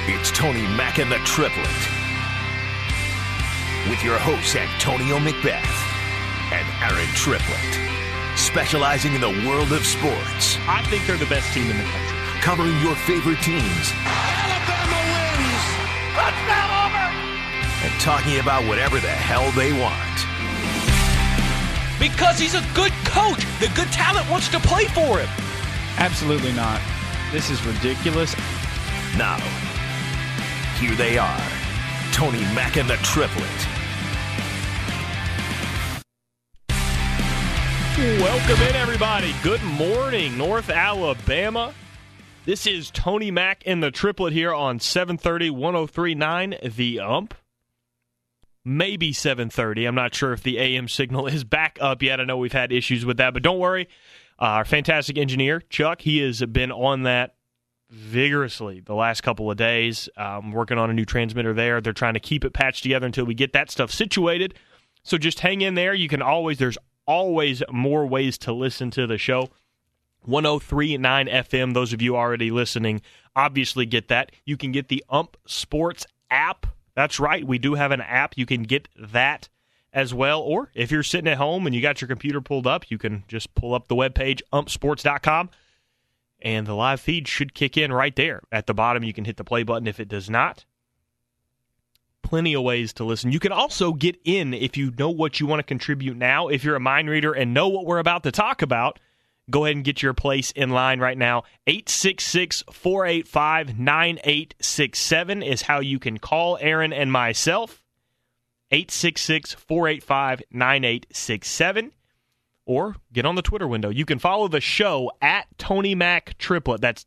It's Tony Mack and the Triplet. With your hosts, Antonio Macbeth and Aaron Triplett. Specializing in the world of sports. I think they're the best team in the country. Covering your favorite teams. Alabama wins! Touchdown Auburn! And talking about whatever the hell they want. Because he's a good coach. The good talent wants to play for him. Absolutely not. This is ridiculous. Now, here they are. Tony Mack and the Triplet. Welcome in, everybody. Good morning, North Alabama. This is Tony Mack and the Triplet here on 730, 103.9 The Ump. Maybe 7:30. I'm not sure if the AM signal is back up yet. I know we've had issues with that, but don't worry. Our fantastic engineer, Chuck, he has been on that vigorously the last couple of days, working on a new transmitter there. They're trying to keep it patched together until we get that stuff situated. So just hang in there. There's always more ways to listen to the show. 103.9 FM, those of you already listening, obviously get that. You can get the Ump Sports app. That's right, we do have an app. You can get that as well. Or if you're sitting at home and you got your computer pulled up, you can just pull up the webpage, umpsports.com, and the live feed should kick in right there. At the bottom, you can hit the play button if it does not. Plenty of ways to listen. You can also get in if you know what you want to contribute now. If you're a mind reader and know what we're about to talk about, go ahead and get your place in line right now. 866-485-9867 is how you can call Aaron and myself. 866-485-9867. Or get on the Twitter window. You can follow the show at Tony Mac Triplet. That's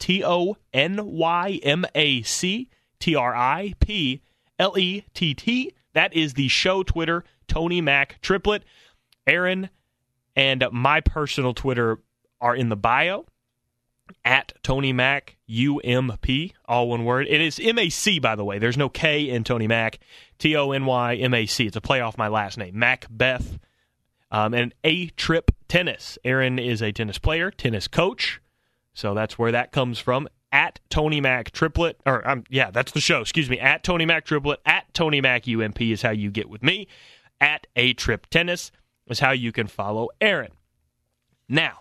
TonyMacTriplett. That is the show Twitter, Tony Mac Triplet. Aaron and my personal Twitter are in the bio, at Tony Mac UMP, all one word. It is MAC, by the way. There's no K in Tony Mac. TonyMac. It's a play off my last name, Macbeth. And A-Trip Tennis. Aaron is a tennis player, tennis coach, so that's where that comes from. At Tony Mac Triplet, that's the show, excuse me. At Tony Mac Triplet, at Tony Mac UMP is how you get with me. At A-Trip Tennis is how you can follow Aaron. Now,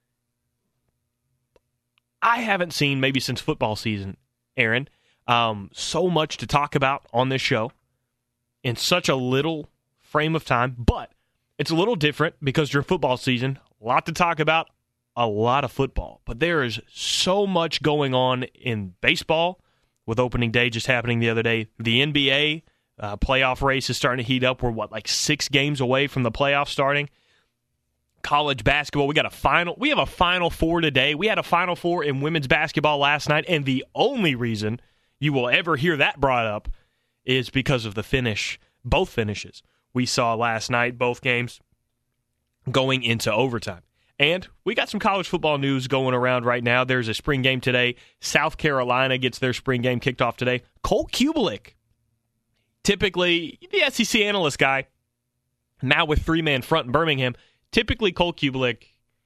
I haven't seen, maybe since football season, Aaron, so much to talk about on this show in such a little frame of time, but it's a little different because during football season, a lot to talk about, a lot of football. But there is so much going on in baseball, with opening day just happening the other day. The NBA playoff race is starting to heat up. We're, 6 games away from the playoffs starting. College basketball, we have a Final Four today. We had a Final Four in women's basketball last night, and the only reason you will ever hear that brought up is because of both finishes we saw last night, both games going into overtime. And we got some college football news going around right now. There's a spring game today. South Carolina gets their spring game kicked off today. Colt Kubelik, typically the SEC analyst guy, now with 3-man front in Birmingham. Typically Colt Kubelik,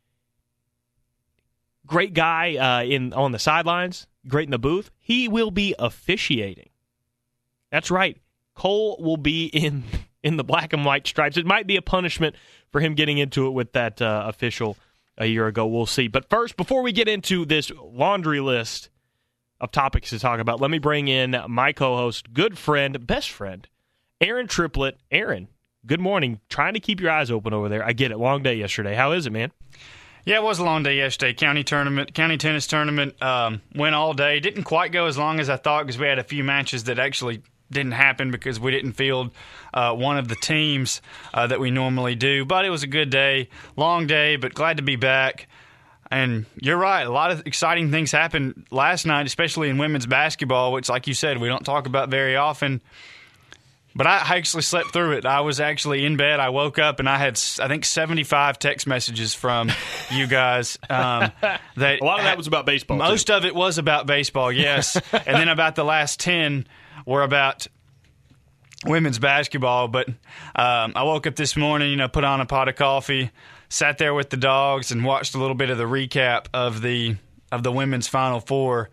great guy on the sidelines, great in the booth. He will be officiating. That's right. Cole will be in the black and white stripes. It might be a punishment for him getting into it with that official a year ago. We'll see. But first, before we get into this laundry list of topics to talk about, let me bring in my co-host, good friend, best friend, Aaron Triplett. Aaron, good morning. Trying to keep your eyes open over there. I get it. Long day yesterday. How is it, man? Yeah, it was a long day yesterday. County tennis tournament went all day. Didn't quite go as long as I thought because we had a few matches that actually didn't happen because we didn't field one of the teams that we normally do. But it was a good day, long day, but glad to be back. And you're right, a lot of exciting things happened last night, especially in women's basketball, which, like you said, we don't talk about very often. But I actually slept through it. I was actually in bed. I woke up, and I had, I think, 75 text messages from you guys. A lot of that was about baseball. Most of it was about baseball, yes. And then about the last 10 were about women's basketball. But I woke up this morning, put on a pot of coffee, sat there with the dogs, and watched a little bit of the recap of the women's Final Four.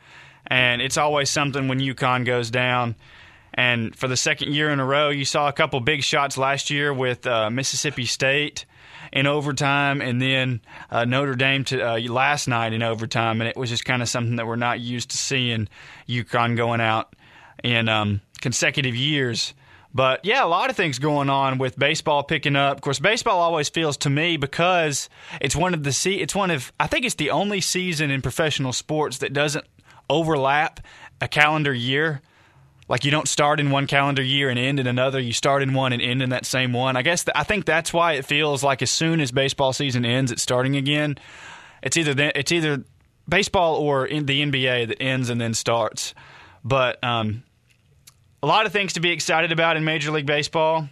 and it's always something when UConn goes down. And for the second year in a row, you saw a couple big shots last year with Mississippi State in overtime, and then Notre Dame last night in overtime, and it was just kind of something that we're not used to seeing UConn going out in consecutive years. But, yeah, a lot of things going on with baseball picking up. Of course, baseball always feels to me, because I think it's the only season in professional sports that doesn't overlap a calendar year. Like, you don't start in one calendar year and end in another. You start in one and end in that same one. I think that's why it feels like as soon as baseball season ends, it's starting again. It's either baseball or in the NBA that ends and then starts. But a lot of things to be excited about in Major League Baseball.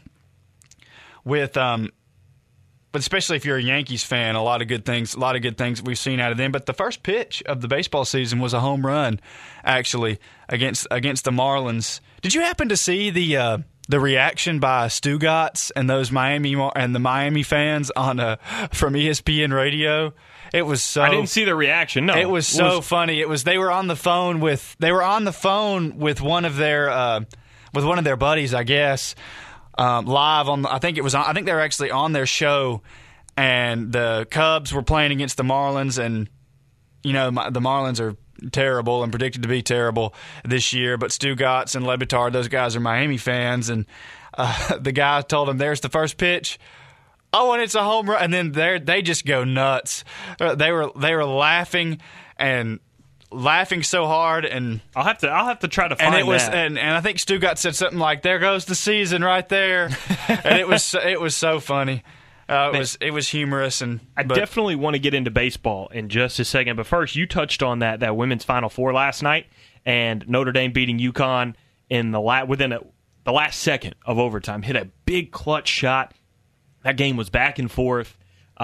But especially if you're a Yankees fan, a lot of good things we've seen out of them. But the first pitch of the baseball season was a home run, actually, against the Marlins. Did you happen to see the reaction by Stugotz and those the Miami fans from ESPN Radio? It was so. I didn't see the reaction. No, it was so funny. They were on the phone with one of their buddies, I guess. Live on, I think they were actually on their show, and the Cubs were playing against the Marlins, and the Marlins are terrible and predicted to be terrible this year. But Stugotz and Le Batard, those guys are Miami fans, and the guy told them, "There's the first pitch." Oh, and it's a home run, and then they just go nuts. They were laughing and. Laughing so hard, and I'll have to try to find that. And I think Stugotz said something like, "There goes the season right there," and it was so funny. It was humorous, I definitely want to get into baseball in just a second. But first, you touched on that women's Final Four last night, and Notre Dame beating UConn within the last second of overtime, hit a big clutch shot. That game was back and forth.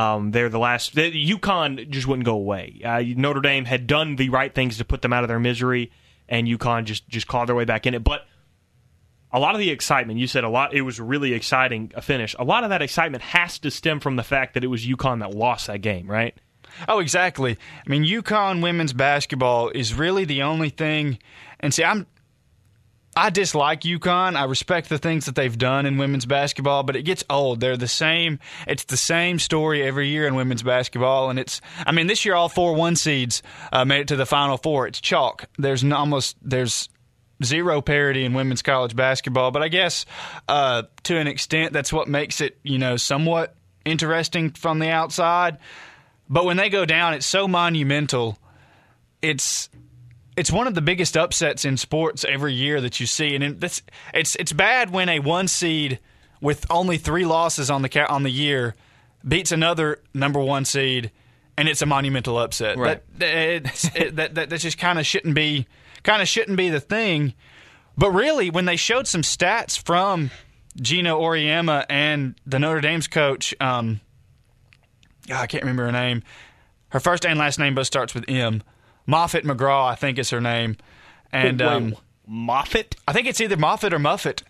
UConn just wouldn't go away. Notre Dame had done the right things to put them out of their misery, and UConn just clawed their way back in it. But a lot of the excitement, you said it was a really exciting finish. A lot of that excitement has to stem from the fact that it was UConn that lost that game, right? Oh, exactly. I mean, UConn women's basketball is really the only thing. And see, I dislike UConn. I respect the things that they've done in women's basketball, but it gets old. They're the same. It's the same story every year in women's basketball, and this year all 4 1 seeds made it to the Final Four. It's chalk. There's zero parity in women's college basketball, but I guess to an extent that's what makes it, somewhat interesting from the outside. But when they go down, it's so monumental. It's one of the biggest upsets in sports every year that you see, and it's bad when a 1 seed with only 3 losses on the year beats another number 1 seed, and it's a monumental upset. Right. That just kind of shouldn't be the thing. But really, when they showed some stats from Gina Auriemma and the Notre Dame's coach, I can't remember her name. Her first and last name both starts with M. Moffitt McGraw, I think is her name. And Moffitt? I think it's either Moffitt or Muffet.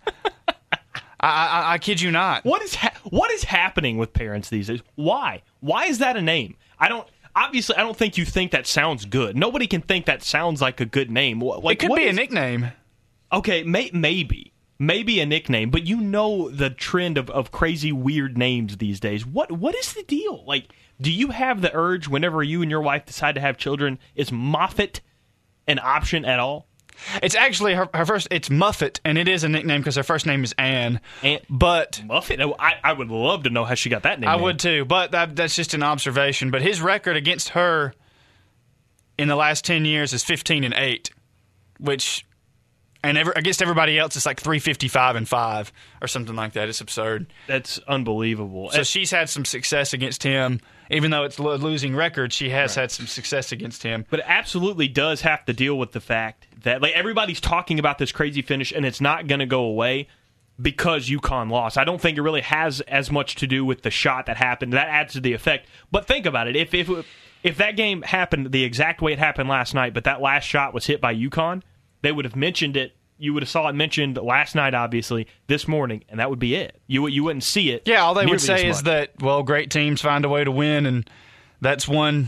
I kid you not. What is happening with parents these days? Why? Why is that a name? I don't think you think that sounds good. Nobody can think that sounds like a good name. It could be a nickname. Okay, maybe a nickname, but the trend of crazy weird names these days. What is the deal? Like, do you have the urge whenever you and your wife decide to have children? Is Moffitt an option at all? It's actually her first. It's Muffet, and it is a nickname because her first name is Anne. But Muffet, I would love to know how she got that name. I would too, but that's just an observation. But his record against her in the last 10 years is 15-8, which. And against everybody else, it's like 355-5 or something like that. It's absurd. That's unbelievable. So she's had some success against him. Even though it's a losing record, she has had some success against him. But it absolutely does have to deal with the fact that everybody's talking about this crazy finish, and it's not going to go away because UConn lost. I don't think it really has as much to do with the shot that happened. That adds to the effect. But think about it. If that game happened the exact way it happened last night, but that last shot was hit by UConn, they would have mentioned it. You would have saw it mentioned last night, obviously, this morning, and that would be it. You wouldn't see it. Yeah, all they would say is that, great teams find a way to win, and that's one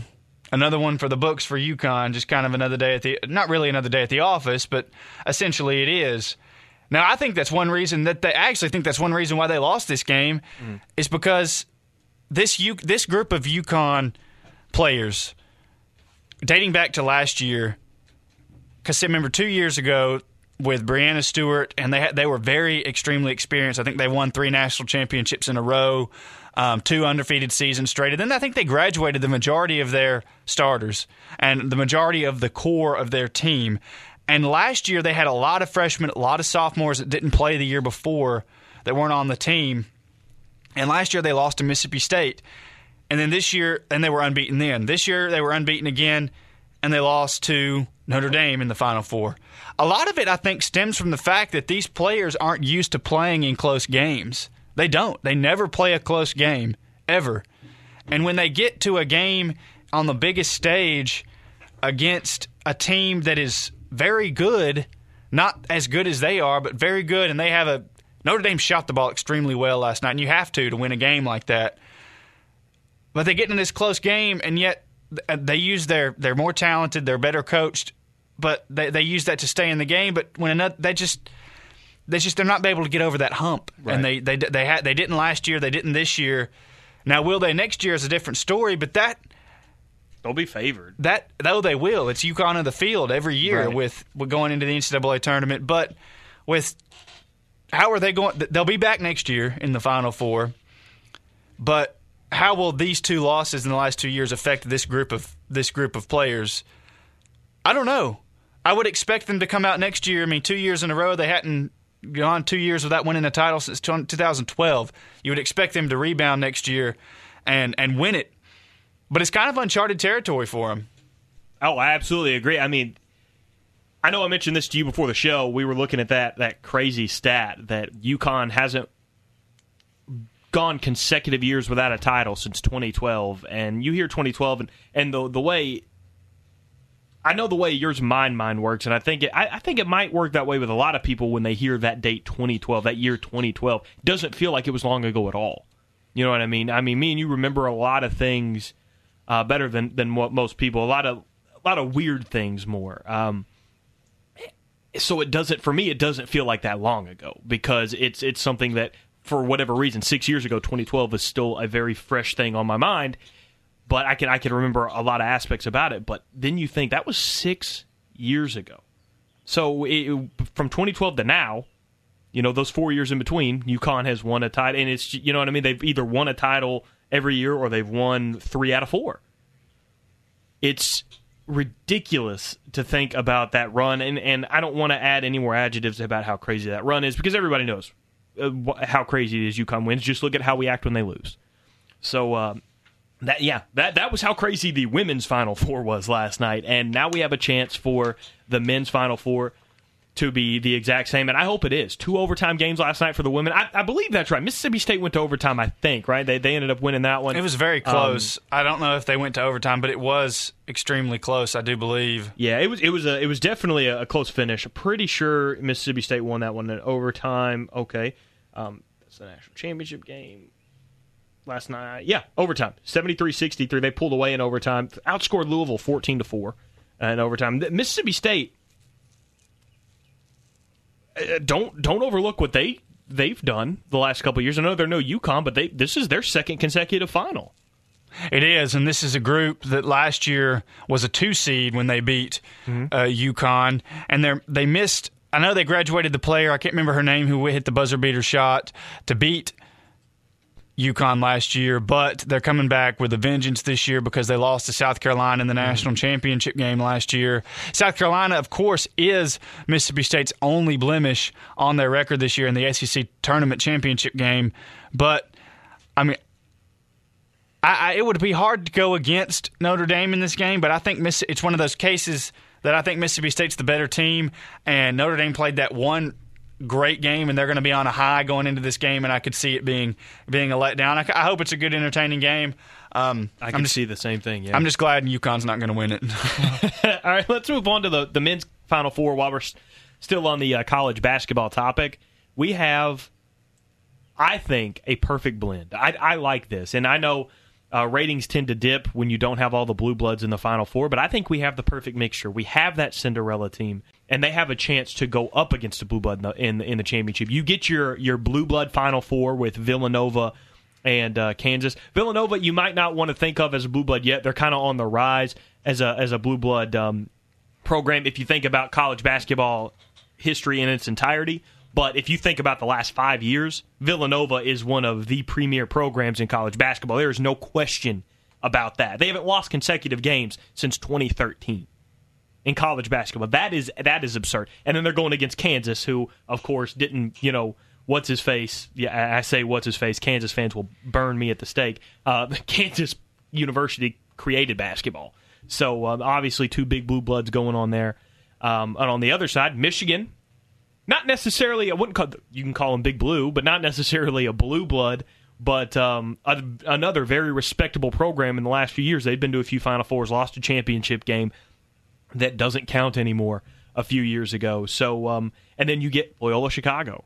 another one for the books for UConn, just kind of another day at the – not really another day at the office, but essentially it is. Now, I think that's one reason that they – I actually think that's one reason why they lost this game is because this group of UConn players, dating back to last year, because remember 2 years ago with Breanna Stewart, and they were very extremely experienced. I think they won 3 national championships in a row. 2 undefeated seasons straight. And then I think they graduated the majority of their starters and the majority of the core of their team. And last year they had a lot of freshmen, a lot of sophomores that didn't play the year before that weren't on the team. And last year they lost to Mississippi State. And then this year, and they were unbeaten then. This year they were unbeaten again, and they lost to Notre Dame in the Final Four. A lot of it, I think, stems from the fact that these players aren't used to playing in close games. They don't. They never play a close game, ever. And when they get to a game on the biggest stage against a team that is very good, not as good as they are, but very good, and they have a – Notre Dame shot the ball extremely well last night, and you have to win a game like that. But they get in this close game, and yet they use they're more talented, they're better coached, but they use that to stay in the game. But when they're not able to get over that hump, right. And they didn't last year, they didn't this year. Now, will they next year is a different story, but they'll be favored. They will. It's UConn in the field every year, right, with going into the NCAA tournament. But with how are they going? They'll be back next year in the Final Four. But how will these 2 losses in the last 2 years affect this group of players? I don't know. I would expect them to come out next year. I mean, 2 years in a row, they hadn't gone 2 years without winning a title since 2012. You would expect them to rebound next year and win it. But it's kind of uncharted territory for them. Oh, I absolutely agree. I mean, I know I mentioned this to you before the show. We were looking at that crazy stat that UConn hasn't gone consecutive years without a title since 2012. And you hear 2012, and the way – I know the way yours mind works, and I think it might work that way with a lot of people when they hear that date 2012, that year 2012. It doesn't feel like it was long ago at all. You know what I mean? I mean, me and you remember a lot of things better than what most people. A lot of weird things more. So it doesn't feel like that long ago because it's something that for whatever reason 6 years ago, 2012 is still a very fresh thing on my mind. But I can remember a lot of aspects about it. But then you think that was 6 years ago. So from 2012 to now, those 4 years in between, UConn has won a title. And it's, you know what I mean? They've either won a title every year or they've won 3 out of 4. It's ridiculous to think about that run. And I don't want to add any more adjectives about how crazy that run is because everybody knows how crazy it is UConn wins. Just look at how we act when they lose. So, that was how crazy the women's Final Four was last night, and now we have a chance for the men's Final Four to be the exact same, and I hope it is. 2 overtime games last night for the women. I believe that's right. Mississippi State went to overtime, I think, right? They ended up winning that one. It was very close. I don't know if they went to overtime, but it was extremely close, I do believe. Yeah, it was definitely a close finish. I'm pretty sure Mississippi State won that one in overtime. Okay, that's the national championship game. Last night, overtime, 73-63. They pulled away in overtime, outscored Louisville 14-4 in overtime. Mississippi State, don't overlook what they've done the last couple of years. I know they're no UConn, but this is their second consecutive final. It is, and this is a group that last year was a 2 seed when they beat UConn, and they missed. I know they graduated the player. I can't remember her name who hit the buzzer beater shot to beat UConn last year, but they're coming back with a vengeance this year because they lost to South Carolina in the national championship game last year. South Carolina, of course, is Mississippi State's only blemish on their record this year in the SEC tournament championship game. But, I mean, it would be hard to go against Notre Dame in this game, but I think it's one of those cases that I think Mississippi State's the better team, and Notre Dame played that one great game, and they're going to be on a high going into this game, and I could see it being a letdown. I hope it's a good, entertaining game. I can see the same thing, yeah. I'm just glad UConn's not going to win it. All right, let's move on to the men's Final Four while we're still on the college basketball topic. We have, I think, a perfect blend. I like this, and I know Ratings tend to dip when you don't have all the blue bloods in the Final Four, but I think we have the perfect mixture. We have that Cinderella team, and they have a chance to go up against the blue blood in the championship. You get your blue blood Final Four with Villanova and Kansas. Villanova, you might not want to think of as a blue blood yet. They're kind of on the rise as a blue blood program if you think about college basketball history in its entirety. But if you think about the last 5 years, Villanova is one of the premier programs in college basketball. There is no question about that. They haven't lost consecutive games since 2013 in college basketball. That is absurd. And then they're going against Kansas, who, of course, didn't, what's his face? Yeah, I say what's his face. Kansas fans will burn me at the stake. Kansas University created basketball. So, obviously, two big blue bloods going on there. And on the other side, Michigan. Not necessarily, you can call them Big Blue, but not necessarily a blue blood, but another very respectable program in the last few years. They've been to a few Final Fours, lost a championship game that doesn't count anymore a few years ago. So, and then you get Loyola Chicago.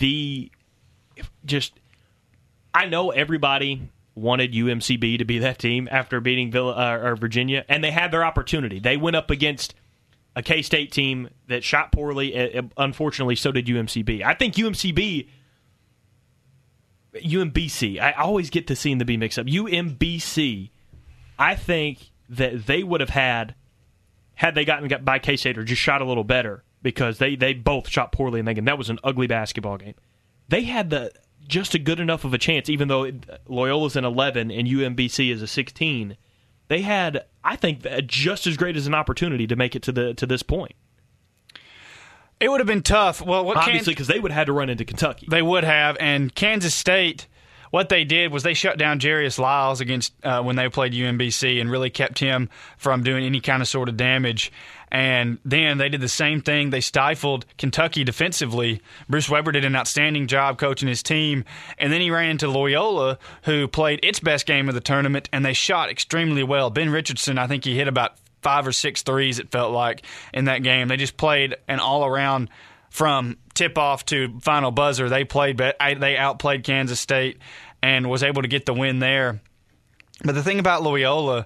I know everybody wanted UMCB to be that team after beating Virginia, and they had their opportunity. They went up against a K-State team that shot poorly. Unfortunately, so did UMCB. I think UMBC, I always get the C and the B mixed up. UMBC, I think that they would have had they gotten by K-State or just shot a little better, because they both shot poorly in that game. That was an ugly basketball game. They had just a good enough of a chance, even though Loyola's an 11 and UMBC is a 16. They had, I think, just as great as an opportunity to make it to this point. It would have been tough. Well, obviously, because they would have had to run into Kentucky. They would have, and Kansas State, what they did was they shut down Jarius Lyles against when they played UMBC and really kept him from doing any kind of sort of damage. And then they did the same thing. They stifled Kentucky defensively. Bruce Weber did an outstanding job coaching his team. And then he ran into Loyola, who played its best game of the tournament, and they shot extremely well. Ben Richardson, I think he hit about 5 or 6 threes, it felt like, in that game. They just played an all-around, from tip-off to final buzzer. They outplayed Kansas State and was able to get the win there. But the thing about Loyola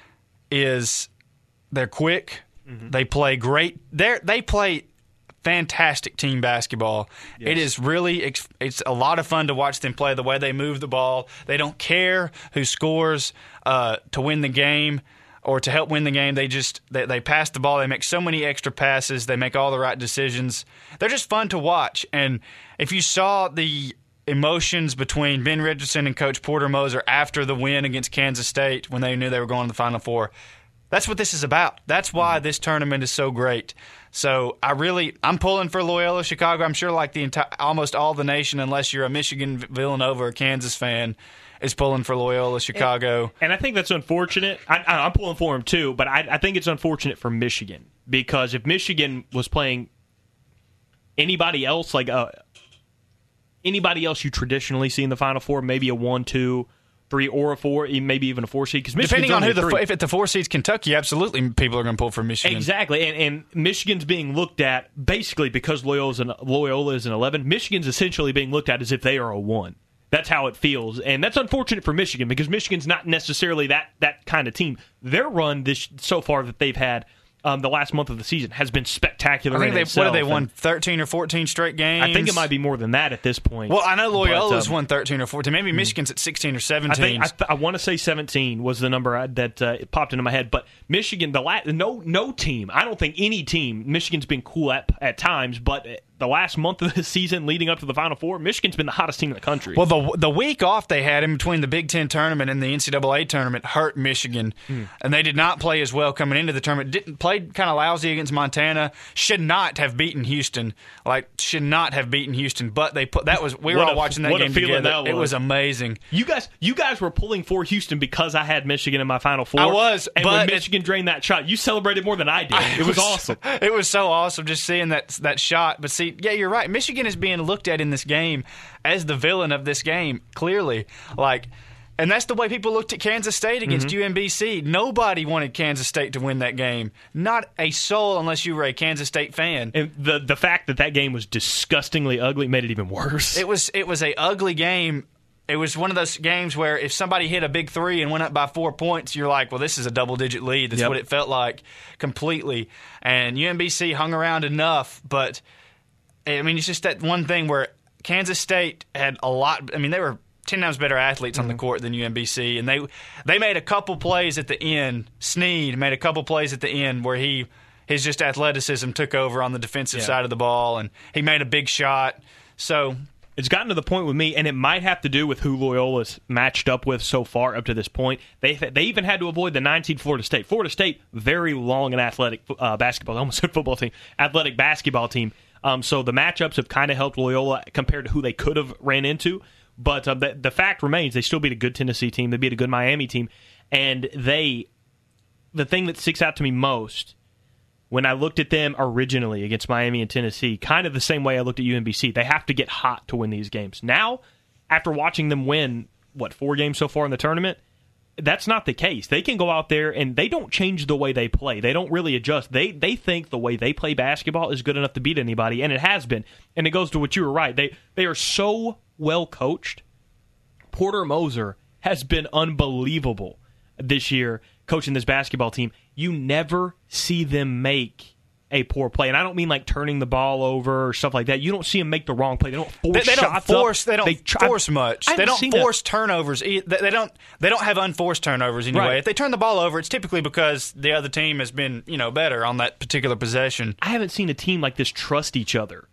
is they're quick. Mm-hmm. They play great. They play fantastic team basketball. Yes. It is really it's a lot of fun to watch them play. The way they move the ball, they don't care who scores to win the game or to help win the game. They pass the ball. They make so many extra passes. They make all the right decisions. They're just fun to watch. And if you saw the emotions between Ben Richardson and Coach Porter Moser after the win against Kansas State when they knew they were going to the Final Four, that's what this is about. That's why this tournament is so great. So I'm pulling for Loyola Chicago. I'm sure like almost all the nation, unless you're a Michigan, Villanova, or Kansas fan, is pulling for Loyola Chicago. And I think that's unfortunate. I'm pulling for them too, but I think it's unfortunate for Michigan, because if Michigan was playing anybody else, like anybody else you traditionally see in the Final Four, maybe a 1, 2, 3, or a 4, maybe even a 4 seed. Because depending on if the 4 seed's Kentucky, absolutely people are going to pull for Michigan. Exactly, and Michigan's being looked at basically because Loyola is an 11. Michigan's essentially being looked at as if they are a 1. That's how it feels, and that's unfortunate for Michigan, because Michigan's not necessarily that kind of team. Their run so far that they've had the last month of the season has been spectacular. I think they won 13 or 14 straight games? I think it might be more than that at this point. Well, I know Loyola's won 13 or 14. Maybe Michigan's at 16 or 17. I want to say 17 was the number that popped into my head. But Michigan, no team, I don't think any team, Michigan's been cool at times, but the last month of the season leading up to the Final Four, Michigan's been the hottest team in the country. Well, the week off they had in between the Big Ten tournament and the NCAA tournament hurt Michigan, and they did not play as well coming into the tournament. Played kind of lousy against Montana. Should not have beaten Houston. But we were all watching that game together. It was amazing. You guys were pulling for Houston because I had Michigan in my Final Four. I was, and when Michigan drained that shot, you celebrated more than I did. It was awesome. It was so awesome just seeing that shot. But see, yeah, you're right. Michigan is being looked at in this game as the villain of this game, clearly. And that's the way people looked at Kansas State against UMBC. Nobody wanted Kansas State to win that game. Not a soul, unless you were a Kansas State fan. And the fact that game was disgustingly ugly made it even worse. It was a ugly game. it was one of those games where if somebody hit a big three and went up by 4 points, you're like, well, this is a double-digit lead. That's what it felt like completely. And UMBC hung around enough, but, I mean, it's just that one thing where Kansas State had a lot – I mean, they were 10 times better athletes on the court than UMBC, and they made a couple plays at the end. Snead made a couple plays at the end where his just athleticism took over on the defensive side of the ball, and he made a big shot. So – it's gotten to the point with me, and it might have to do with who Loyola's matched up with so far up to this point. They even had to avoid the 9-seed Florida State. Florida State, very long and athletic basketball, I almost said football team, athletic basketball team. So the matchups have kind of helped Loyola compared to who they could have ran into. But the fact remains, they still beat a good Tennessee team. They beat a good Miami team. And the thing that sticks out to me most, when I looked at them originally against Miami and Tennessee, kind of the same way I looked at UMBC, they have to get hot to win these games. Now, after watching them win, 4 games so far in the tournament, that's not the case. They can go out there and they don't change the way they play. They don't really adjust. They think the way they play basketball is good enough to beat anybody, and it has been. And it goes to what you were right. They are so well coached. Porter Moser has been unbelievable this year coaching this basketball team. You never see them make a poor play. And I don't mean like turning the ball over or stuff like that. You don't see them make the wrong play. They don't force shots up. They don't force much. They don't force turnovers. They don't have unforced turnovers anyway. Right. If they turn the ball over, it's typically because the other team has been, better on that particular possession. I haven't seen a team like this trust each other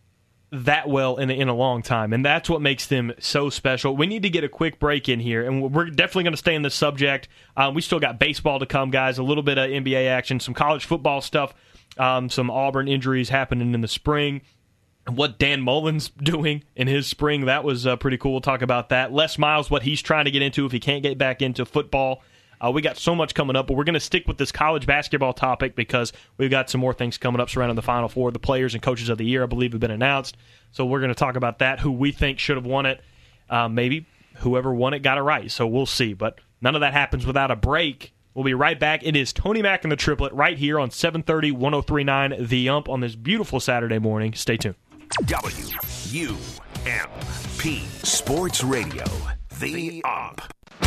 that well in a long time, and that's what makes them so special. We need to get a quick break in here, and we're definitely going to stay in this subject. We still got baseball to come, guys, a little bit of NBA action, some college football stuff, some Auburn injuries happening in the spring, and what Dan Mullen's doing in his spring. That was pretty cool. We'll talk about that. Les Miles, what he's trying to get into if he can't get back into football. We got so much coming up, but we're going to stick with this college basketball topic because we've got some more things coming up surrounding the Final Four. The players and coaches of the year, I believe, have been announced. So we're going to talk about that, who we think should have won it. Maybe whoever won it got it right, so we'll see. But none of that happens without a break. We'll be right back. It is Tony Mack and the Triplet right here on 730, 103.9 The Ump on this beautiful Saturday morning. Stay tuned. WUMP Sports Radio, The Ump.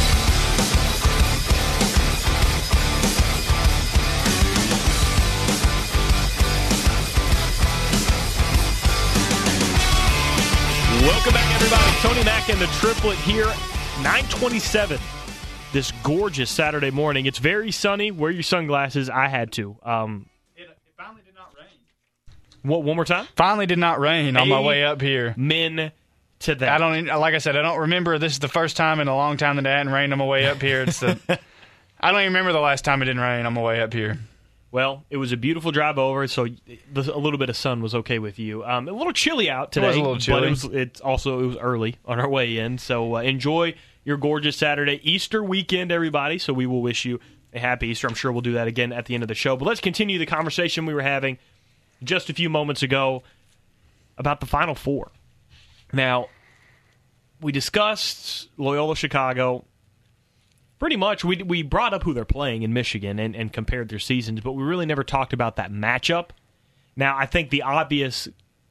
Welcome back, everybody. Tony Mack and the Triplet here, 9:27. This gorgeous Saturday morning. It's very sunny. Wear your sunglasses. I had to. It finally did not rain. What? One more time? Finally did not rain on my way up here. Men to that. Like I said, I don't remember. This is the first time in a long time that it hadn't rained on my way up here. I don't even remember the last time it didn't rain on my way up here. Well, it was a beautiful drive over, so a little bit of sun was okay with you. A little chilly out today. It was a little chilly. But it was early on our way in, so enjoy your gorgeous Saturday. Easter weekend, everybody, so we will wish you a happy Easter. I'm sure we'll do that again at the end of the show. But let's continue the conversation we were having just a few moments ago about the Final Four. Now, we discussed Loyola Chicago. Pretty much, we brought up who they're playing in Michigan and compared their seasons, but we really never talked about that matchup. Now, I think the obvious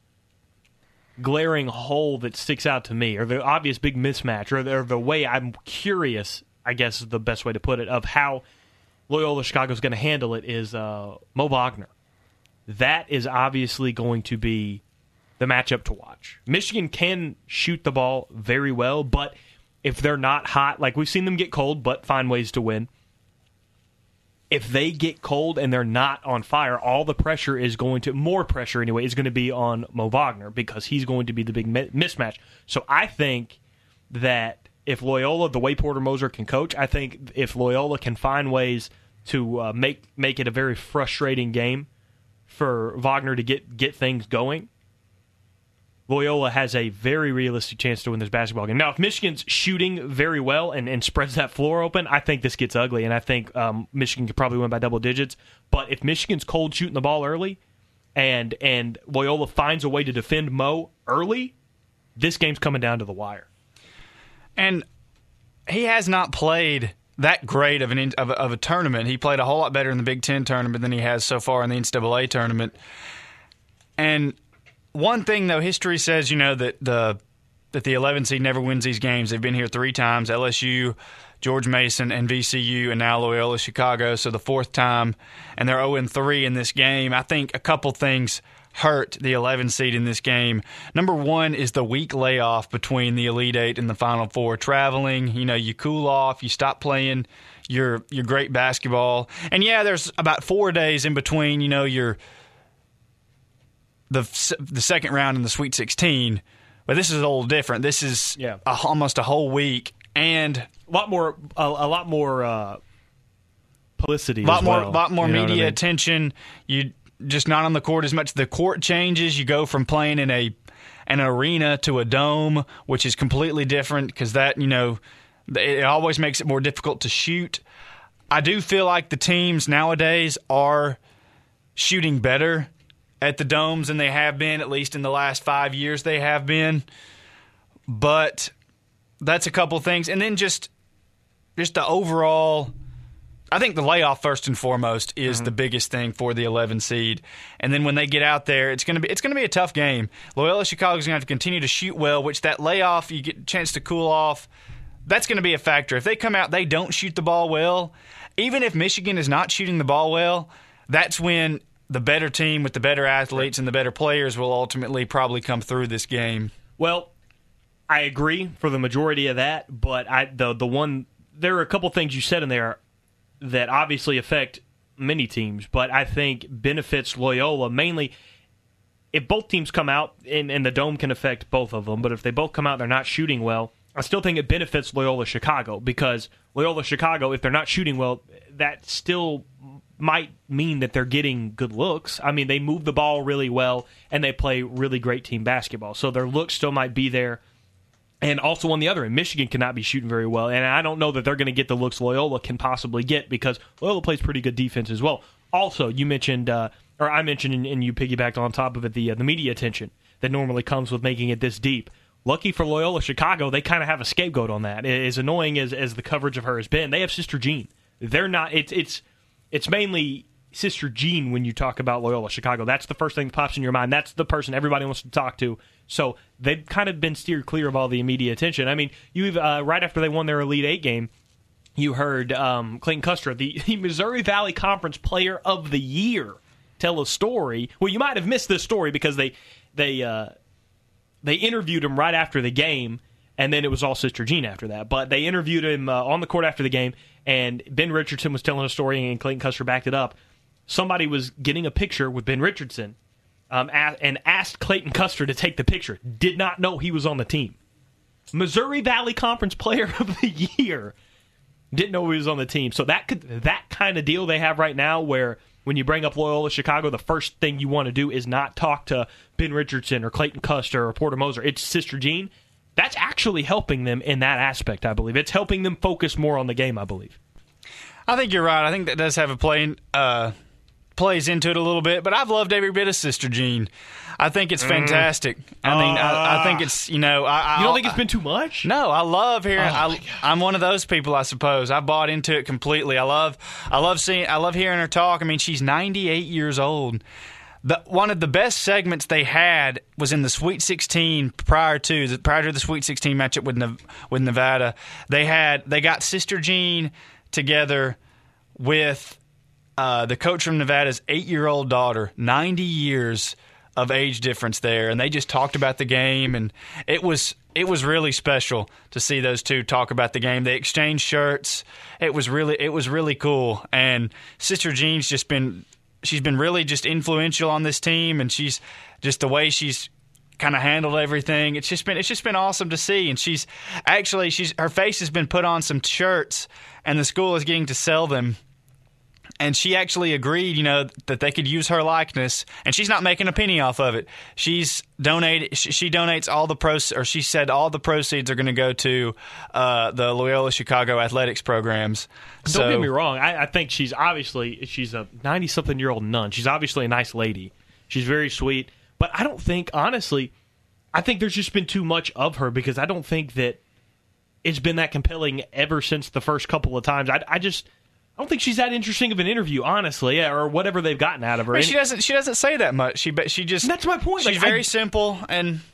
glaring hole that sticks out to me, or the obvious big mismatch, or the way I'm curious, I guess is the best way to put it, of how Loyola Chicago is going to handle it is Mo Wagner. That is obviously going to be the matchup to watch. Michigan can shoot the ball very well, but if they're not hot, like we've seen them get cold, but find ways to win. If they get cold and they're not on fire, all the pressure is more pressure anyway, is going to be on Mo Wagner because he's going to be the big mismatch. So I think that if Loyola, the way Porter Moser can coach, I think if Loyola can find ways to make it a very frustrating game for Wagner to get things going, Loyola has a very realistic chance to win this basketball game. Now, if Michigan's shooting very well and spreads that floor open, I think this gets ugly, and I think Michigan could probably win by double digits. But if Michigan's cold shooting the ball early and Loyola finds a way to defend Mo early, this game's coming down to the wire. And he has not played that great of a tournament. He played a whole lot better in the Big Ten tournament than he has so far in the NCAA tournament. And one thing, though, history says, that that the 11 seed never wins these games. They've been here 3 times: LSU, George Mason, and VCU, and now Loyola Chicago. So the 4th time, and they're 0-3 in this game. I think a couple things hurt the 11 seed in this game. Number one is the week layoff between the Elite Eight and the Final Four. Traveling, you cool off, you stop playing your great basketball. And yeah, there's about 4 days in between, the second round and the Sweet 16. But this is a little different. This is almost a whole week and a lot more publicity. A lot more media attention. You just not on the court as much. The court changes. You go from playing in an arena to a dome, which is completely different because that, it always makes it more difficult to shoot. I do feel like the teams nowadays are shooting better at the domes than they have been, at least in the last 5 years they have been. But that's a couple things. And then just the overall, I think the layoff first and foremost is the biggest thing for the 11 seed. And then when they get out there, it's going to be a tough game. Loyola Chicago's going to have to continue to shoot well, which that layoff, you get a chance to cool off. That's going to be a factor. If they come out, they don't shoot the ball well, even if Michigan is not shooting the ball well, that's when the better team with the better athletes and the better players will ultimately probably come through this game. Well, I agree for the majority of that, but there are a couple things you said in there that obviously affect many teams, but I think benefits Loyola mainly. If both teams come out, and the dome can affect both of them, but if they both come out and they're not shooting well, I still think it benefits Loyola Chicago, because Loyola Chicago, if they're not shooting well, that still might mean that they're getting good looks. I mean, they move the ball really well, and they play really great team basketball, so their looks still might be there. And also on the other end, Michigan cannot be shooting very well, and I don't know that they're going to get the looks Loyola can possibly get, because Loyola plays pretty good defense as well. Also, you mentioned, or I mentioned, and you piggybacked on top of it, the media attention that normally comes with making it this deep. Lucky for Loyola Chicago, they kind of have a scapegoat on that. As annoying as the coverage of her has been, they have Sister Jean. They're not. It's mainly Sister Jean when you talk about Loyola Chicago. That's the first thing that pops in your mind. That's the person everybody wants to talk to. So they've kind of been steered clear of all the media attention. I mean, right after they won their Elite Eight game, you heard Clayton Custer, the Missouri Valley Conference Player of the Year, tell a story. Well, you might have missed this story because they interviewed him right after the game, and then it was all Sister Jean after that. But they interviewed him on the court after the game, and Ben Richardson was telling a story, and Clayton Custer backed it up. Somebody was getting a picture with Ben Richardson and asked Clayton Custer to take the picture. Did not know he was on the team. Missouri Valley Conference Player of the Year. Didn't know he was on the team. So that kind of deal they have right now, where when you bring up Loyola Chicago, the first thing you want to do is not talk to Ben Richardson or Clayton Custer or Porter Moser. It's Sister Jean. That's actually helping them in that aspect, I believe. It's helping them focus more on the game, I believe. I think you're right. I think that does have a plays into it a little bit, but I've loved every bit of Sister Jean. I think it's fantastic. I mean, I think it's, you don't think it's been too much? No, I love hearing. I'm one of those people, I suppose. I bought into it completely. I love hearing her talk. I mean, she's 98 years old. One of the best segments they had was in the Sweet 16 prior to the Sweet 16 matchup with Nevada. They got Sister Jean together with the coach from Nevada's 8-year-old daughter. 90 years of age difference there, and they just talked about the game, and it was really special to see those two talk about the game. They exchanged shirts. It was really cool, and Sister Jean's she's been really just influential on this team, and she's just the way she's kind of handled everything. It's just been awesome to see, and her face has been put on some shirts, and the school is getting to sell them. And she actually agreed, that they could use her likeness, and she's not making a penny off of it. She donates all the proceeds, or she said all the proceeds are going to go to the Loyola Chicago athletics programs. Don't get me wrong. I think she's a 90-something-year-old nun. She's obviously a nice lady. She's very sweet. But I don't think, honestly, there's just been too much of her, because I don't think that it's been that compelling ever since the first couple of times. I don't think she's that interesting of an interview, honestly, or whatever they've gotten out of her. I mean, she doesn't say that much. She just. That's my point. She's very simple, and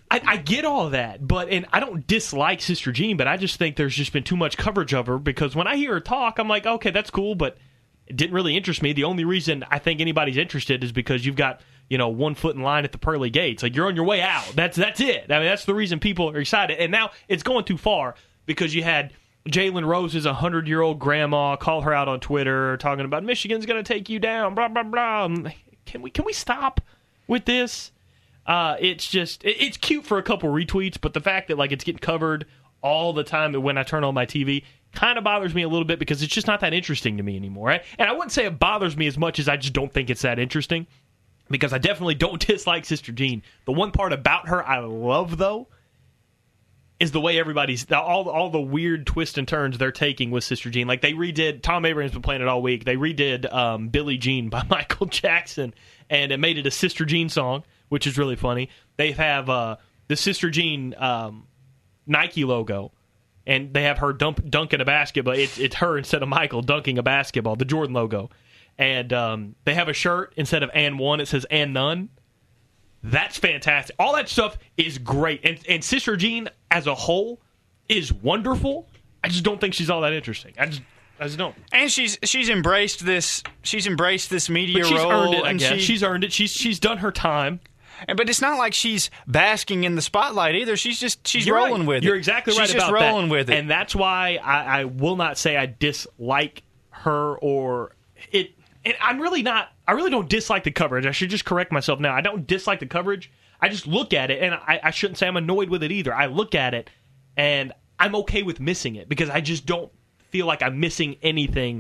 I get all that, and I don't dislike Sister Jean, but I just think there's just been too much coverage of her, because when I hear her talk, I'm like, okay, that's cool, but it didn't really interest me. The only reason I think anybody's interested is because you've got, 1 foot in line at the pearly gates. Like, you're on your way out. That's it. I mean, that's the reason people are excited. And now it's going too far, because you had Jalen Rose's 100-year-old grandma call her out on Twitter talking about Michigan's going to take you down, blah, blah, blah. Can we stop with this? It's cute for a couple retweets, but the fact that it's getting covered all the time when I turn on my TV kind of bothers me a little bit, because it's just not that interesting to me anymore. Right? And I wouldn't say it bothers me as much as I just don't think it's that interesting, because I definitely don't dislike Sister Jean. The one part about her I love, though, is the way all the weird twists and turns they're taking with Sister Jean. Like, they redid, Tom Abraham's been playing it all week, they redid Billie Jean by Michael Jackson, and it made it a Sister Jean song, which is really funny. They have the Sister Jean Nike logo, and they have her dunking a basketball. It's her instead of Michael dunking a basketball, the Jordan logo. And they have a shirt, instead of and one, it says and none. That's fantastic. All that stuff is great. And Sister Jean as a whole is wonderful. I just don't think she's all that interesting. I just don't. And she's embraced this. She's embraced this media but she's role. Earned it, I guess. She's earned it. She's done her time. But it's not like she's basking in the spotlight either. She's rolling right. with it. You're exactly right about that. She's just rolling with it. And that's why I will not say I dislike her or it. And I'm really not. I really don't dislike the coverage. I should just correct myself now. I don't dislike the coverage. I just look at it, and I shouldn't say I'm annoyed with it either. I look at it, and I'm okay with missing it, because I just don't feel like I'm missing anything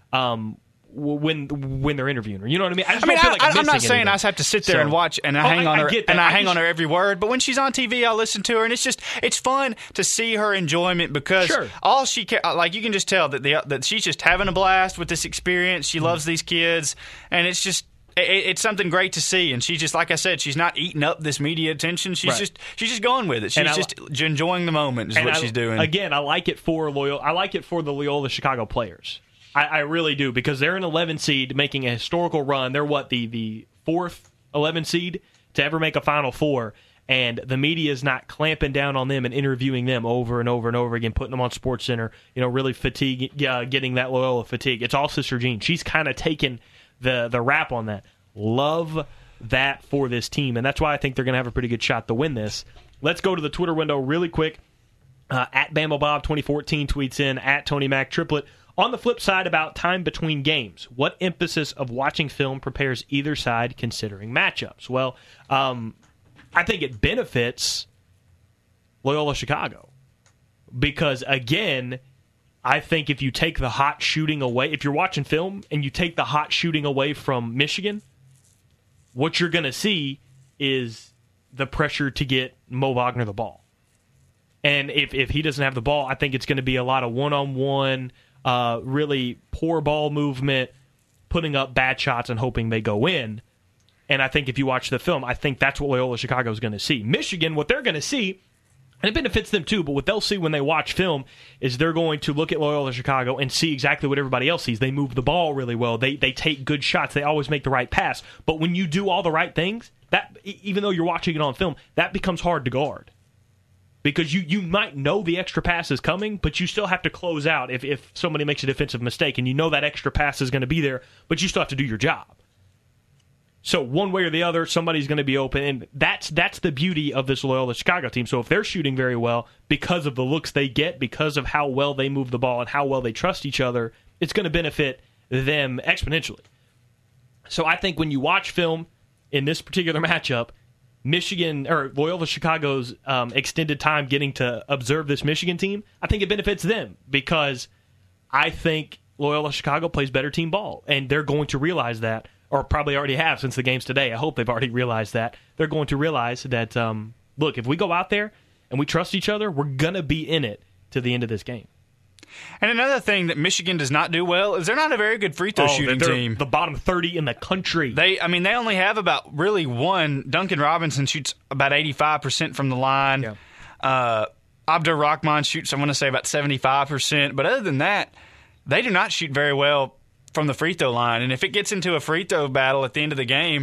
when they're interviewing her. You know what I mean? I'm not saying I have to sit there and watch and hang on her and I hang on her every word. But when she's on TV, I'll listen to her, and it's fun to see her enjoyment, because all she you can just tell that she's just having a blast with this experience. She loves these kids, and it's something great to see. And she's just, like I said, she's not eating up this media attention. She's just going with it. She's just enjoying the moment. Is what she's doing. Again, I like it for the Loyola Chicago players. I really do, because they're an 11 seed making a historical run. They're the fourth 11 seed to ever make a Final Four, and the media is not clamping down on them and interviewing them over and over and over again, putting them on SportsCenter, really getting that Loyola fatigue. It's all Sister Jean. She's kind of taken the rap on that. Love that for this team, and that's why I think they're going to have a pretty good shot to win this. Let's go to the Twitter window really quick. At BamaBob2014 tweets in, at Tony Mac Triplet. On the flip side, about time between games, what emphasis of watching film prepares either side considering matchups? Well, I think it benefits Loyola Chicago, because, again, I think if you take the hot shooting away, if you're watching film and you take the hot shooting away from Michigan, what you're going to see is the pressure to get Mo Wagner the ball. And if he doesn't have the ball, I think it's going to be a lot of one-on-one, really poor ball movement, putting up bad shots and hoping they go in. And I think if you watch the film, I think that's what Loyola Chicago is going to see. Michigan, what they're going to see, and it benefits them too, but what they'll see when they watch film is they're going to look at Loyola Chicago and see exactly what everybody else sees. They move the ball really well. They take good shots. They always make the right pass. But when you do all the right things, that, even though you're watching it on film, that becomes hard to guard. Because you might know the extra pass is coming, but you still have to close out if somebody makes a defensive mistake, and you know that extra pass is going to be there, but you still have to do your job. So one way or the other, somebody's going to be open, and that's the beauty of this Loyola Chicago team. So if they're shooting very well because of the looks they get, because of how well they move the ball and how well they trust each other, it's going to benefit them exponentially. So I think when you watch film in this particular matchup, Michigan or Loyola Chicago's extended time getting to observe this Michigan team, I think it benefits them, because I think Loyola Chicago plays better team ball, and they're going to realize that, or probably already have since the games today. I hope they've already realized that. They're going to realize that, look, if we go out there and we trust each other, we're going to be in it to the end of this game. And another thing that Michigan does not do well is they're not a very good free throw shooting team. The bottom 30 in the country. They only have about really one. Duncan Robinson shoots about 85% from the line. Yeah. Abdur Rahman shoots, I want to say, about 75%. But other than that, they do not shoot very well from the free throw line. And if it gets into a free throw battle at the end of the game,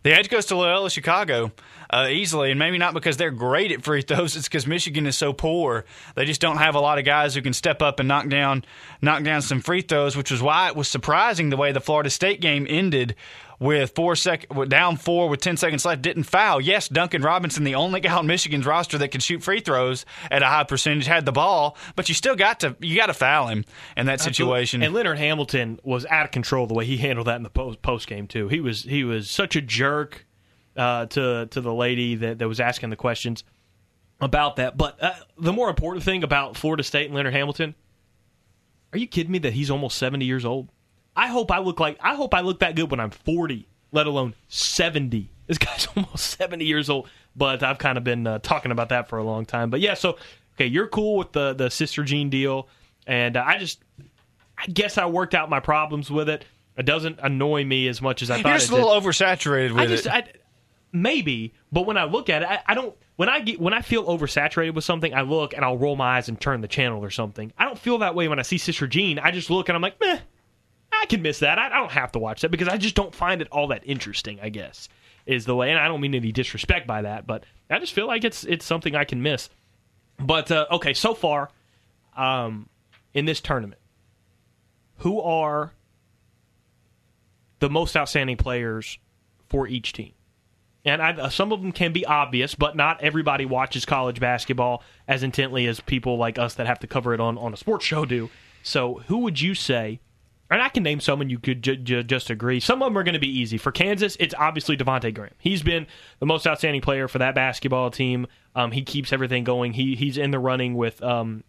The edge goes to Loyola Chicago easily, and maybe not because they're great at free throws. It's because Michigan is so poor. They just don't have a lot of guys who can step up and knock down some free throws, which was why it was surprising the way the Florida State game ended with down 4 with 10 seconds left, didn't foul. Yes, Duncan Robinson, the only guy on Michigan's roster that could shoot free throws at a high percentage, had the ball, but you got to foul him in that situation. And Leonard Hamilton was out of control the way he handled that in the post game too. He was such a jerk to the lady that was asking the questions about that. But the more important thing about Florida State and Leonard Hamilton, are you kidding me that he's almost 70 years old? I hope I look that good when I'm 40, let alone 70. This guy's almost 70 years old, but I've kind of been talking about that for a long time. But yeah, so okay, you're cool with the Sister Jean deal, and I guess I worked out my problems with it. It doesn't annoy me as much as I thought. You're just a little oversaturated with it. Maybe, but when I look at it, I don't. When I feel oversaturated with something, I look and I'll roll my eyes and turn the channel or something. I don't feel that way when I see Sister Jean. I just look and I'm like, meh. I can miss that. I don't have to watch that because I just don't find it all that interesting, I guess, is the way. And I don't mean any disrespect by that, but I just feel like it's something I can miss. But, okay, so far in this tournament, who are the most outstanding players for each team? And some of them can be obvious, but not everybody watches college basketball as intently as people like us that have to cover it on a sports show do. So who would you say? And I can name some, and you could just agree. Some of them are going to be easy. For Kansas, it's obviously Devontae Graham. He's been the most outstanding player for that basketball team. He keeps everything going. He's in the running with Jalen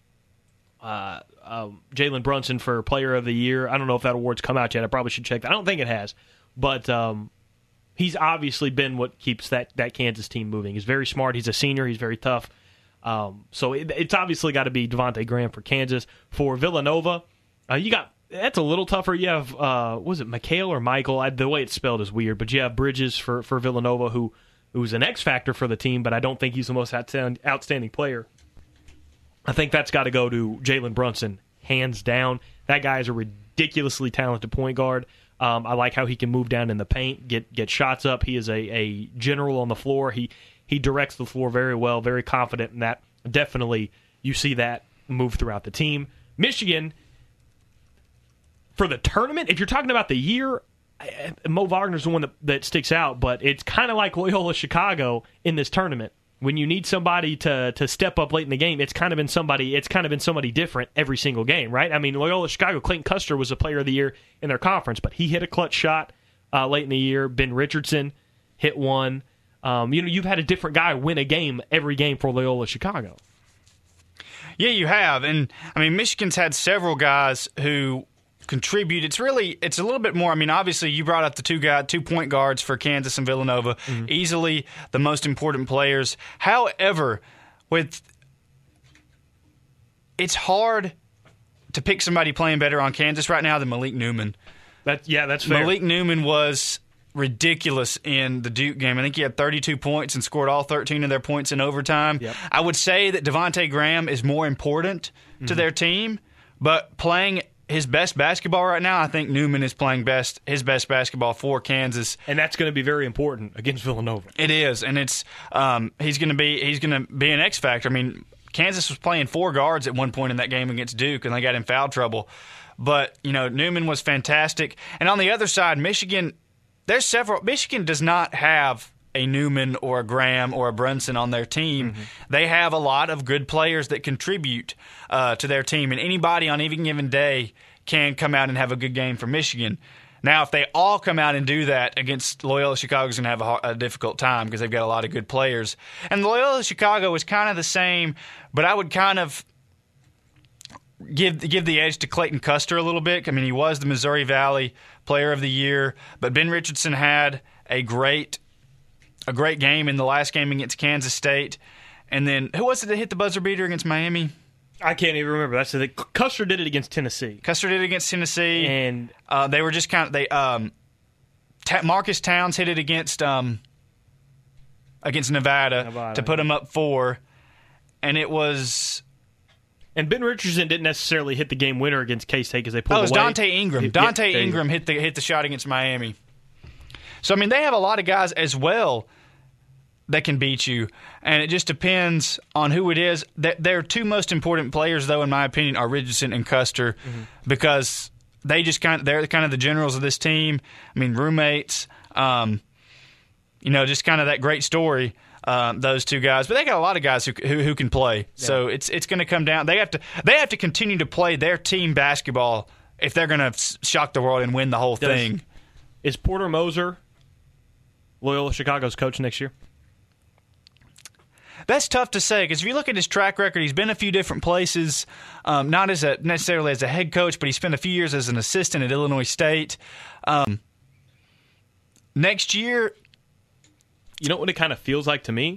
Brunson for Player of the Year. I don't know if that award's come out yet. I probably should check that. I don't think it has. But he's obviously been what keeps that Kansas team moving. He's very smart. He's a senior. He's very tough. So it's obviously got to be Devontae Graham for Kansas. For Villanova, that's a little tougher. You have, was it Mikhail or Michael? The way it's spelled is weird, but you have Bridges for Villanova, who's an X factor for the team, but I don't think he's the most outstanding player. I think that's got to go to Jalen Brunson, hands down. That guy is a ridiculously talented point guard. I like how he can move down in the paint, get shots up. He is a general on the floor. He directs the floor very well, very confident in that. Definitely, you see that move throughout the team. Michigan, for the tournament, if you're talking about the year, Mo Wagner's the one that sticks out, but it's kind of like Loyola Chicago in this tournament. When you need somebody to step up late in the game, it's kind of been somebody different every single game, right? I mean, Loyola Chicago, Clayton Custer was the Player of the Year in their conference, but he hit a clutch shot late in the year. Ben Richardson hit one. You've had a different guy win a game every game for Loyola Chicago. Yeah, you have, and I mean, Michigan's had several guys who contribute. It's a little bit more. I mean, obviously, you brought up the 2 point guards for Kansas and Villanova, easily the most important players. However, it's hard to pick somebody playing better on Kansas right now than Malik Newman. That's fair. Malik Newman was ridiculous in the Duke game. I think he had 32 points and scored all 13 of their points in overtime. Yep. I would say that Devontae Graham is more important to their team, but playing his best basketball right now, I think Newman is playing his best basketball for Kansas, and that's going to be very important against Villanova. It is, and it's he's going to be an X factor. I mean, Kansas was playing 4 guards at one point in that game against Duke, and they got in foul trouble. But Newman was fantastic, and on the other side, Michigan does not have a Newman or a Graham or a Brunson on their team. They have a lot of good players that contribute to their team, and anybody on any given day can come out and have a good game for Michigan. Now, if they all come out and do that against Loyola Chicago, is going to have a difficult time because they've got a lot of good players. And Loyola Chicago is kind of the same, but I would kind of give the edge to Clayton Custer a little bit. I mean, he was the Missouri Valley Player of the Year, but Ben Richardson had a great game in the last game against Kansas State. And then, who was it that hit the buzzer beater against Miami? I can't even remember. That's the Custer did it against Tennessee. And they were just kind of Marcus Towns hit it against Nevada to put them up 4, and it was. And Ben Richardson didn't necessarily hit the game winner against K-State because they pulled away. It was Dante Ingram. Ingram hit the shot against Miami. So, I mean, they have a lot of guys as well that can beat you, and it just depends on who it is. Their two most important players, though, in my opinion, are Richardson and Custer, because they're kind of the generals of this team. I mean, roommates, just kind of that great story. Those two guys, but they got a lot of guys who can play. Yeah. So it's going to come down. They have to continue to play their team basketball if they're going to shock the world and win the whole thing. Is Porter Moser Loyola Chicago's coach next year? That's tough to say, because if you look at his track record, he's been a few different places, not necessarily as a head coach, but he spent a few years as an assistant at Illinois State. Next year, you know what it kind of feels like to me?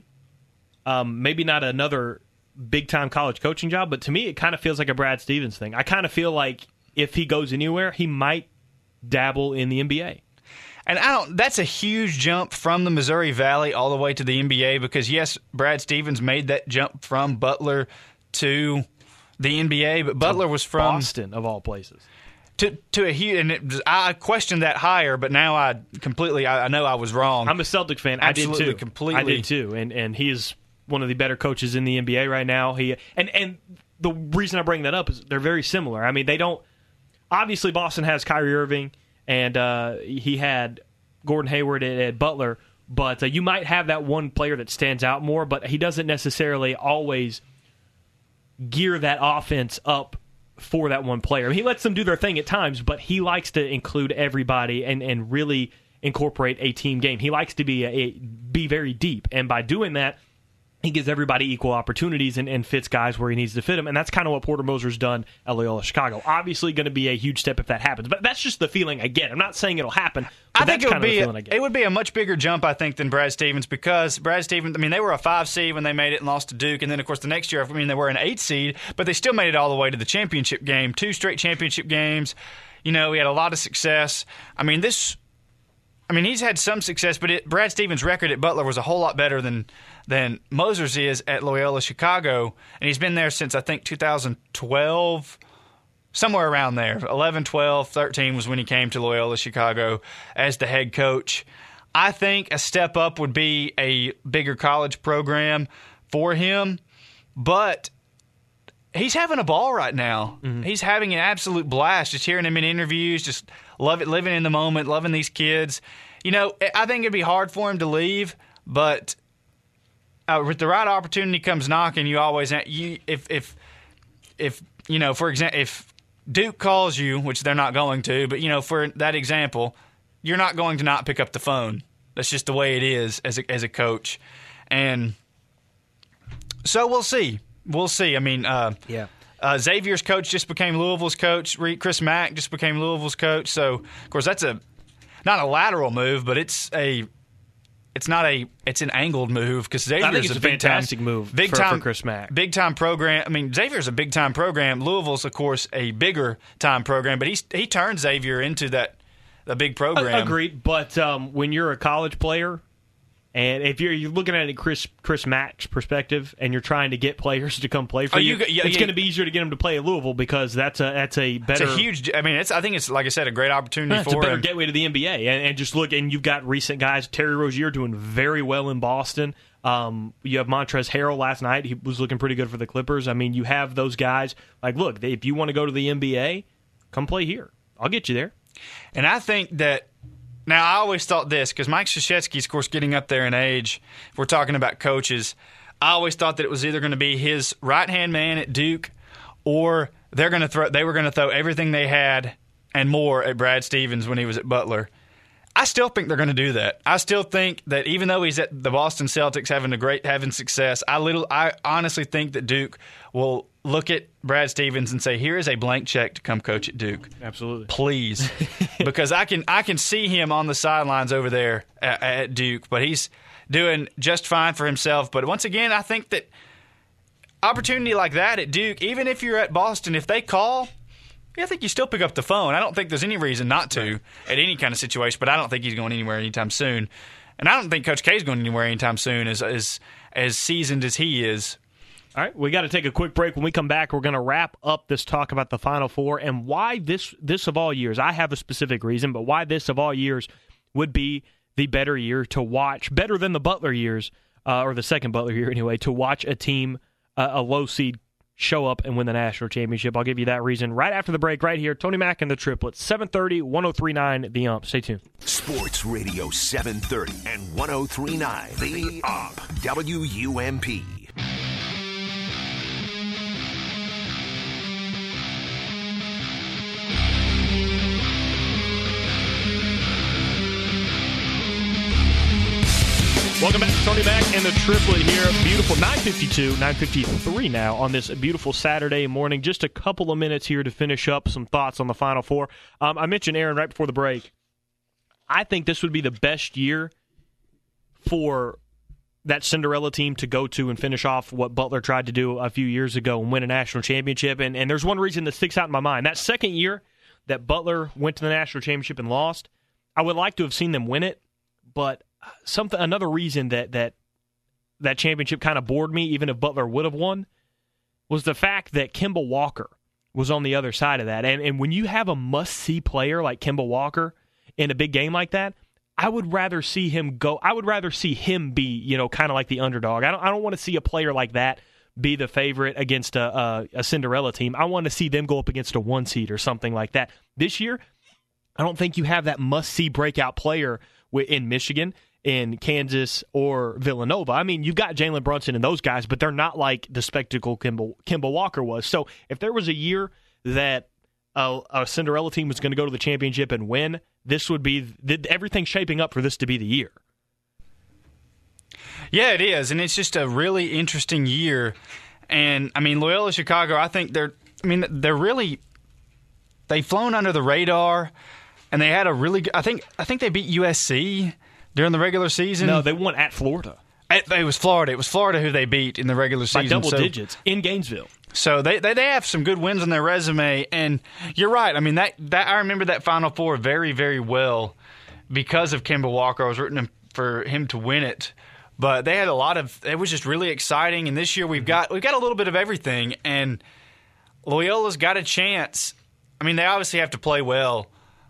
Maybe not another big-time college coaching job, but to me it kind of feels like a Brad Stevens thing. I kind of feel like if he goes anywhere, he might dabble in the NBA. And that's a huge jump from the Missouri Valley all the way to the NBA, because, yes, Brad Stevens made that jump from Butler to the NBA, but Butler was from Boston, of all places. To a huge, and I questioned that higher, but now I know I was wrong. I'm a Celtic fan. Absolutely, I did too. Completely. I did too, and he is one of the better coaches in the NBA right now. And the reason I bring that up is they're very similar. I mean, they don't. Obviously, Boston has Kyrie Irving, and he had Gordon Hayward at Butler, but you might have that one player that stands out more, but he doesn't necessarily always gear that offense up for that one player. I mean, he lets them do their thing at times, but he likes to include everybody and really incorporate a team game. He likes to be very deep, and by doing that, he gives everybody equal opportunities and fits guys where he needs to fit them, and that's kind of what Porter Moser's done at Loyola Chicago. Obviously going to be a huge step if that happens, but that's just the feeling I get. I'm not saying it'll happen, but I think it would be a much bigger jump, I think, than Brad Stevens, because Brad Stevens, I mean, they were a 5 seed when they made it and lost to Duke, and then, of course, the next year, I mean, they were an 8 seed, but they still made it all the way to the championship game, 2 straight championship games. You know, he had a lot of success. I mean, he's had some success, but Brad Stevens' record at Butler was a whole lot better than Moser's is at Loyola Chicago, and he's been there since, I think, 2012, somewhere around there. 11, 12, 13 was when he came to Loyola Chicago as the head coach. I think a step up would be a bigger college program for him, but he's having a ball right now. Mm-hmm. He's having an absolute blast, just hearing him in interviews, just living in the moment, loving these kids. You know, I think it'd be hard for him to leave, but with the right opportunity comes knocking, you always if for example, if Duke calls you, which they're not going to, but for that example, you're not going to not pick up the phone. That's just the way it is as a coach, and so we'll see. We'll see. I mean, Xavier's coach just became Louisville's coach. Chris Mack just became Louisville's coach. So, of course, that's not a lateral move, but it's an angled move, because Xavier's a fantastic move for Chris Mack. Big time program. I mean, Xavier's a big time program. Louisville's, of course, a bigger time program, but he turned Xavier into the big program. Agreed, but when you're a college player, and if you're looking at it Chris Mack's perspective, and you're trying to get players to come play for you, it's going to be easier to get them to play at Louisville, because that's a better. It's a huge. I mean, I think it's, like I said, a great opportunity for him. It's a better gateway to the NBA, and just look, and you've got recent guys. Terry Rozier doing very well in Boston. You have Montrezl Harrell last night. He was looking pretty good for the Clippers. I mean, you have those guys. Like, look, if you want to go to the NBA, come play here. I'll get you there. And I think that. Now, I always thought this, because Mike Krzyzewski's, of course, getting up there in age. If we're talking about coaches, I always thought that it was either going to be his right-hand man at Duke, or they were going to throw everything they had and more at Brad Stevens when he was at Butler. I still think they're going to do that. I still think that even though he's at the Boston Celtics having success, I honestly think that Duke will look at Brad Stevens and say, here is a blank check to come coach at Duke. Absolutely. Please. Because I can see him on the sidelines over there at Duke, but he's doing just fine for himself. But once again, I think that opportunity like that at Duke, even if you're at Boston, if they call, I think you still pick up the phone. I don't think there's any reason not to at any kind of situation, but I don't think he's going anywhere anytime soon. And I don't think Coach K is going anywhere anytime soon, as seasoned as he is. All right, we got to take a quick break. When we come back, we're going to wrap up this talk about the Final Four and why this of all years, I have a specific reason, but why this of all years would be the better year to watch, better than the Butler years, or the second Butler year anyway, to watch a team, a low seed, show up and win the national championship. I'll give you that reason right after the break right here. Tony Mack and the Triplets, 730, 1039, The Ump. Stay tuned. Sports Radio 730 and 1039, The Ump, WUMP. Welcome back to Tony Mack and the Triplet here. Beautiful 9:53 now on this beautiful Saturday morning. Just a couple of minutes here to finish up some thoughts on the Final Four. I mentioned, Aaron, right before the break, I think this would be the best year for that Cinderella team to go to and finish off what Butler tried to do a few years ago and win a national championship. And there's one reason that sticks out in my mind. That second year that Butler went to the national championship and lost, I would like to have seen them win it, but another reason that championship kind of bored me, even if Butler would have won, was the fact that Kemba Walker was on the other side of that. And when you have a must-see player like Kemba Walker in a big game like that, I would rather see him go. I would rather see him be, kind of like the underdog. I don't want to see a player like that be the favorite against a Cinderella team. I want to see them go up against a one seed or something like that. This year, I don't think you have that must-see breakout player in Michigan, in Kansas, or Villanova. I mean, you've got Jalen Brunson and those guys, but they're not like the spectacle Kemba Walker was. So if there was a year that a Cinderella team was going to go to the championship and win, this would be everything's shaping up for this to be the year. Yeah, it is, and it's just a really interesting year. And I mean, Loyola Chicago, I think they've flown under the radar, and they had a really good, I think they beat USC during the regular season. No, they won at Florida. It was Florida. It was Florida who they beat in the regular season. By double digits in Gainesville. So they have some good wins on their resume, and you're right. I mean, that I remember that Final Four very, very well because of Kemba Walker. I was rooting for him to win it. But they had it was just really exciting, and this year we've got a little bit of everything, and Loyola's got a chance. I mean, they obviously have to play well.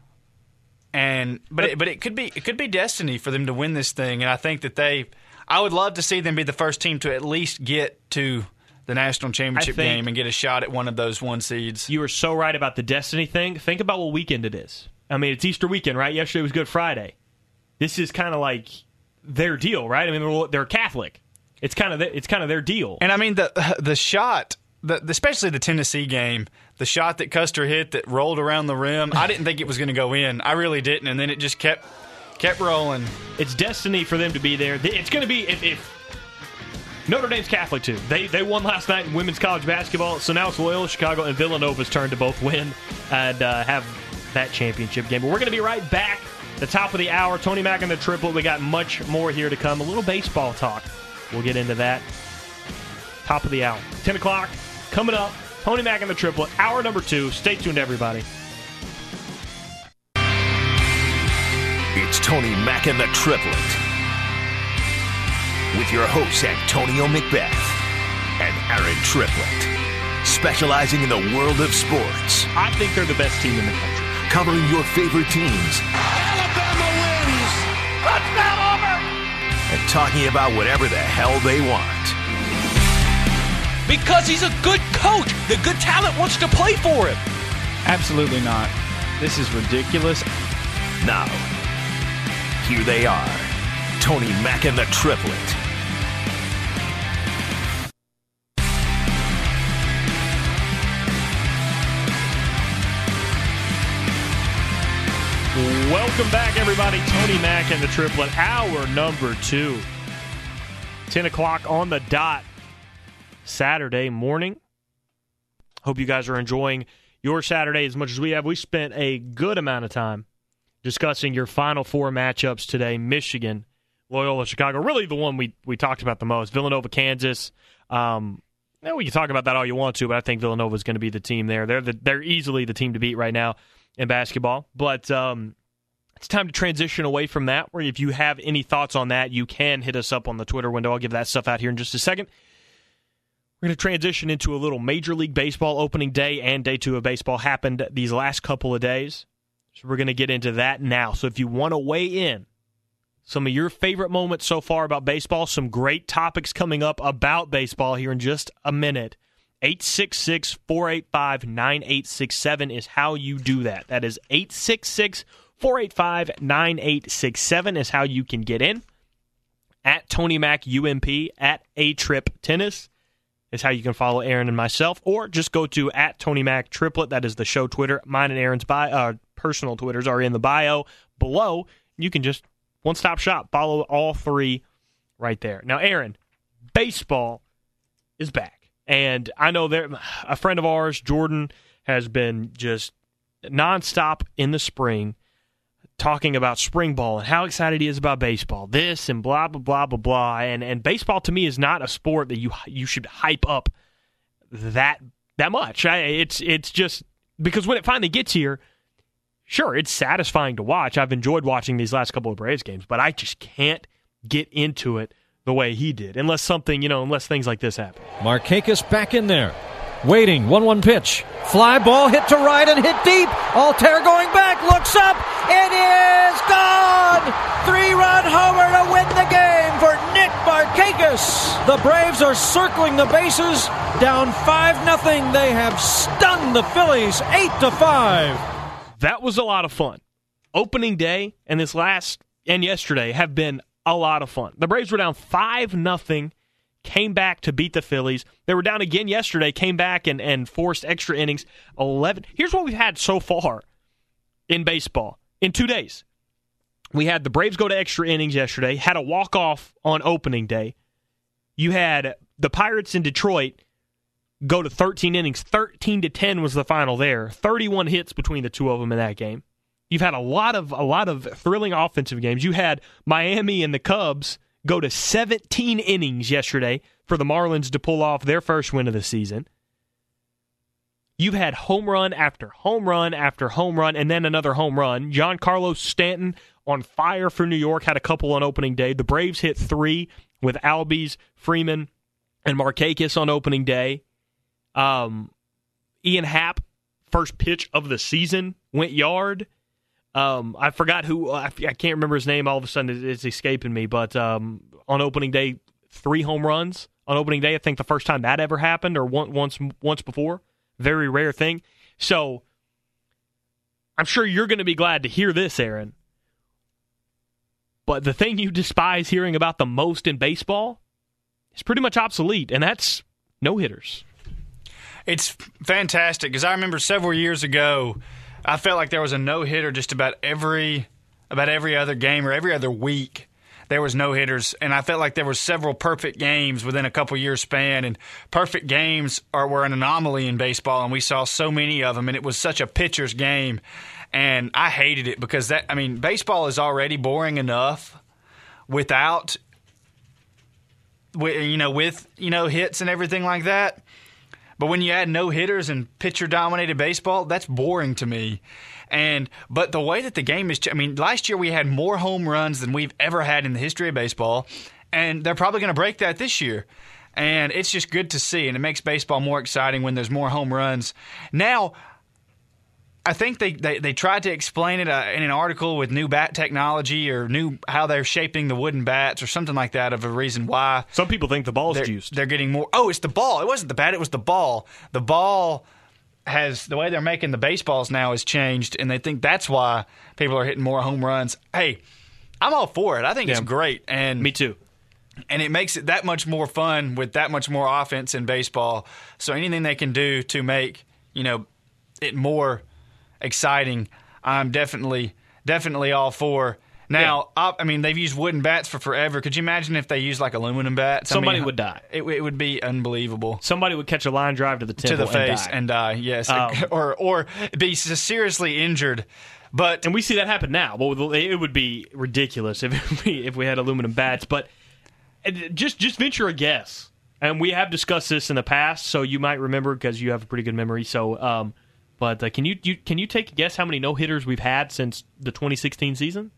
But it could be destiny for them to win this thing, and I think that I would love to see them be the first team to at least get to the national championship game and get a shot at one of those one seeds. You are so right about the destiny thing. Think about what weekend it is. I mean, it's Easter weekend, right? Yesterday was Good Friday. This is kind of like their deal, right? I mean, they're Catholic. It's kind of their deal. And I mean the shot. Especially the Tennessee game, the shot that Custer hit that rolled around the rim, I didn't think it was going to go in. I really didn't, and then it just kept rolling. It's destiny for them to be there. It's going to be if Notre Dame's Catholic too. They won last night in women's college basketball, so now it's Loyola Chicago and Villanova's turn to both win and have that championship game. But we're going to be right back. The top of the hour, Tony Mack and the Triplet. We got much more here to come. A little baseball talk. We'll get into that. Top of the hour, 10 o'clock. Coming up, Tony Mack and the Triplet, hour number 2. Stay tuned, everybody. It's Tony Mack and the Triplet. With your hosts, Antonio McBeth and Aaron Triplet. Specializing in the world of sports. I think they're the best team in the country. Covering your favorite teams. Alabama wins. Touchdown, Auburn. And talking about whatever the hell they want. Because he's a good coach. The good talent wants to play for him. Absolutely not. This is ridiculous. Now, here they are. Tony Mack and the Triplet. Welcome back, everybody. Tony Mack and the Triplet, hour number 2. 10 o'clock on the dot. Saturday morning. Hope you guys are enjoying your Saturday as much as we have. We spent a good amount of time discussing your Final Four matchups today. Michigan, Loyola Chicago, really the one we talked about the most. Villanova, Kansas. We can talk about that all you want to, but I think Villanova is going to be the team there. They're easily the team to beat right now in basketball. But it's time to transition away from that, where if you have any thoughts on that, you can hit us up on the Twitter window. I'll give that stuff out here in just a second. We're going to transition into a little Major League Baseball opening day, and day 2 of baseball happened these last couple of days. So we're going to get into that now. So if you want to weigh in, some of your favorite moments so far about baseball. Some great topics coming up about baseball here in just a minute. 866-485-9867 is how you do that. That is 866-485-9867 is how you can get in. At Tony Mac UMP, at A Trip Tennis is how you can follow Aaron and myself, or just go to at Tony Mac Triplet. That is the show Twitter. Mine and Aaron's personal Twitters are in the bio below. You can just one-stop shop. Follow all three right there. Now, Aaron, baseball is back. And I know a friend of ours, Jordan, has been just nonstop in the spring talking about spring ball and how excited he is about baseball, this and blah, blah, blah, blah, blah. And baseball, to me, is not a sport that you should hype up that much. It's just because when it finally gets here, sure, it's satisfying to watch. I've enjoyed watching these last couple of Braves games, but I just can't get into it the way he did, unless things like this happen. Markakis back in there. Waiting, 1-1 pitch. Fly ball hit to right and hit deep. Altair going back, looks up. It is gone! 3-run homer to win the game for Nick Markakis. The Braves are circling the bases. Down 5-0. They have stunned the Phillies 8-5. That was a lot of fun. Opening day and yesterday have been a lot of fun. The Braves were down 5-0. Came back to beat the Phillies. They were down again yesterday, came back and forced extra innings. 11. Here's what we've had so far in baseball in 2 days. We had the Braves go to extra innings yesterday, had a walk-off on opening day. You had the Pirates in Detroit go to 13 innings. 13-10 was the final there. 31 hits between the two of them in that game. You've had a lot of thrilling offensive games. You had Miami and the Cubs go to 17 innings yesterday for the Marlins to pull off their first win of the season. You've had home run after home run after home run, and then another home run. Giancarlo Stanton on fire for New York, had a couple on opening day. The Braves hit 3 with Albies, Freeman, and Markakis on opening day. Ian Happ, first pitch of the season, went yard. I forgot who, I can't remember his name, all of a sudden it's escaping me, but on opening day, 3 home runs on opening day. I think the first time that ever happened, or once before. Very rare thing. So, I'm sure you're going to be glad to hear this, Aaron. But the thing you despise hearing about the most in baseball is pretty much obsolete, and that's no-hitters. It's fantastic, because I remember several years ago, I felt like there was a no-hitter just about every other game or every other week. There was no-hitters, and I felt like there were several perfect games within a couple years span, and perfect games were an anomaly in baseball, and we saw so many of them, and it was such a pitcher's game, and I hated it because baseball is already boring enough with hits and everything like that. But when you add no-hitters and pitcher-dominated baseball, that's boring to me. But the way that the game is, last year we had more home runs than we've ever had in the history of baseball, and they're probably going to break that this year. And it's just good to see, and it makes baseball more exciting when there's more home runs. Now, I think they tried to explain it in an article with new bat technology or how they're shaping the wooden bats or something like that of a reason why. Some people think the ball's juiced. They're getting more. Oh, it's the ball. It wasn't the bat. It was the ball. The ball has the way they're making the baseballs now has changed, and they think that's why people are hitting more home runs. Hey, I'm all for it. I think it's great. And me too. And it makes it that much more fun with that much more offense in baseball. So anything they can do to make it more exciting, I'm definitely all for. Now, they've used wooden bats for forever. Could you imagine if they used like aluminum bats? Somebody would die. It would be unbelievable. Somebody would catch a line drive to the temple, to the face, and die. Yes, or be seriously injured. And we see that happen now. Well, it would be ridiculous if we had aluminum bats. But just venture a guess. And we have discussed this in the past, so you might remember because you have a pretty good memory. So. But can you take a guess how many no-hitters we've had since the 2016 season?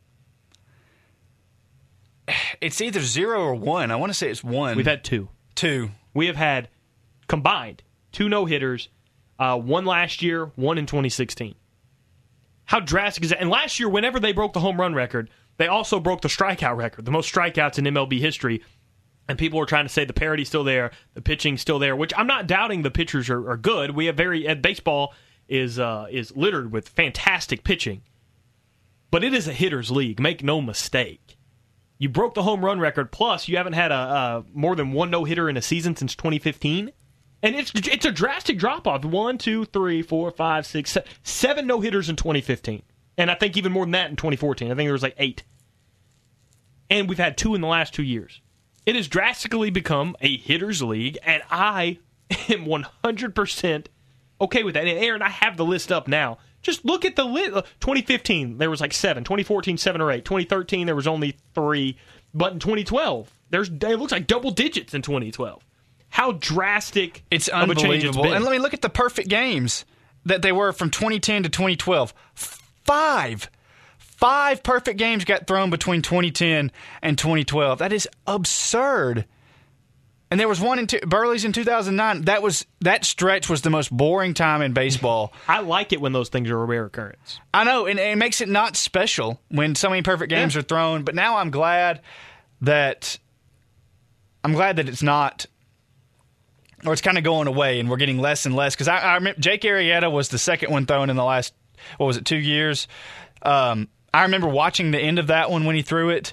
It's either 0 or 1. I want to say it's 1. We've had 2. 2. We have had, combined, 2 no-hitters, 1 last year, 1 in 2016. How drastic is that? And last year, whenever they broke the home run record, They also broke the strikeout record, the most strikeouts in MLB history. And people were trying to say the parity's still there, the pitching's still there, which I'm not doubting the pitchers are good. We have baseball is littered with fantastic pitching. But it is a hitter's league, make no mistake. You broke the home run record, plus you haven't had a more than one no-hitter in a season since 2015. And it's a drastic drop-off. 1, 2, 3, 4, 5, 6, 7 no-hitters in 2015. And I think even more than that in 2014. I think there was like 8. And we've had 2 in the last 2 years. It has drastically become a hitter's league, and I am 100% okay with that. And Aaron, I have the list up now. Just look at the list. 2015, there was like 7. 2014, 7 or 8. 2013, there was only 3. But in 2012, it looks like double digits in 2012. How drastic it's of a change it's been. And let me look at the perfect games that they were from 2010 to 2012. 5 perfect games got thrown between 2010 and 2012. That is absurd. And there was one in Burley's in 2009. That stretch was the most boring time in baseball. I like it when those things are a rare occurrence. I know, and it makes it not special when so many perfect games are thrown. But now I'm glad that it's not, or it's kind of going away, and we're getting less and less. Because I remember Jake Arrieta was the second one thrown in the last 2 years. I remember watching the end of that one when he threw it.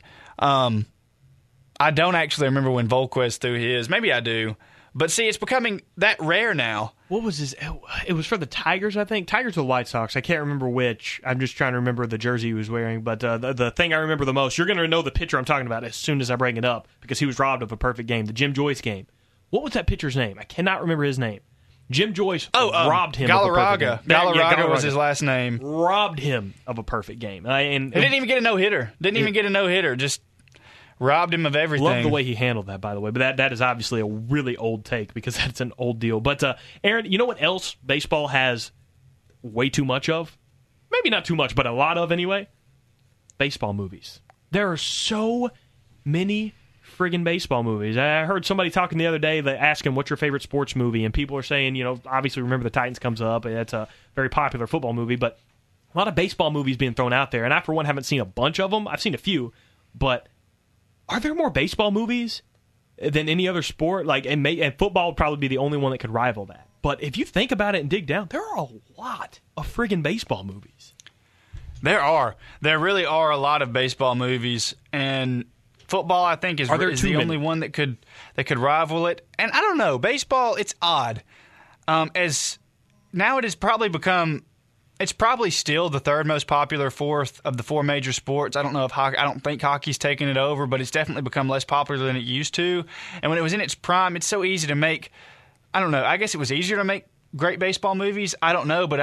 I don't actually remember when Volquez threw his. Maybe I do. But see, it's becoming that rare now. What was his? It was for the Tigers, I think. Tigers or White Sox. I can't remember which. I'm just trying to remember the jersey he was wearing. But the thing I remember the most, you're going to know the pitcher I'm talking about as soon as I bring it up, because he was robbed of a perfect game, the Jim Joyce game. What was that pitcher's name? I cannot remember his name. Jim Joyce robbed him of a perfect game. Galarraga was his last name. Robbed him of a perfect game. He didn't even get a no-hitter. Just robbed him of everything. Love the way he handled that, by the way. But that is obviously a really old take, because that's an old deal. But, Aaron, you know what else baseball has way too much of? Maybe not too much, but a lot of anyway? Baseball movies. There are so many friggin' baseball movies. I heard somebody talking the other day, that asked him, what's your favorite sports movie? And people are saying, obviously Remember the Titans comes up. That's a very popular football movie, but a lot of baseball movies being thrown out there. And I, for one, haven't seen a bunch of them. I've seen a few, but are there more baseball movies than any other sport? And football would probably be the only one that could rival that. But if you think about it and dig down, there are a lot of friggin' baseball movies. There really are a lot of baseball movies, and football, I think, is the only one that could rival it. And I don't know, baseball, it's odd. As now it has probably become, it's probably still the third most popular fourth of the 4 major sports. I don't know if hockey, I don't think hockey's taken it over, but it's definitely become less popular than it used to. And when it was in its prime, it's so easy to make. I don't know. I guess it was easier to make great baseball movies. I don't know, but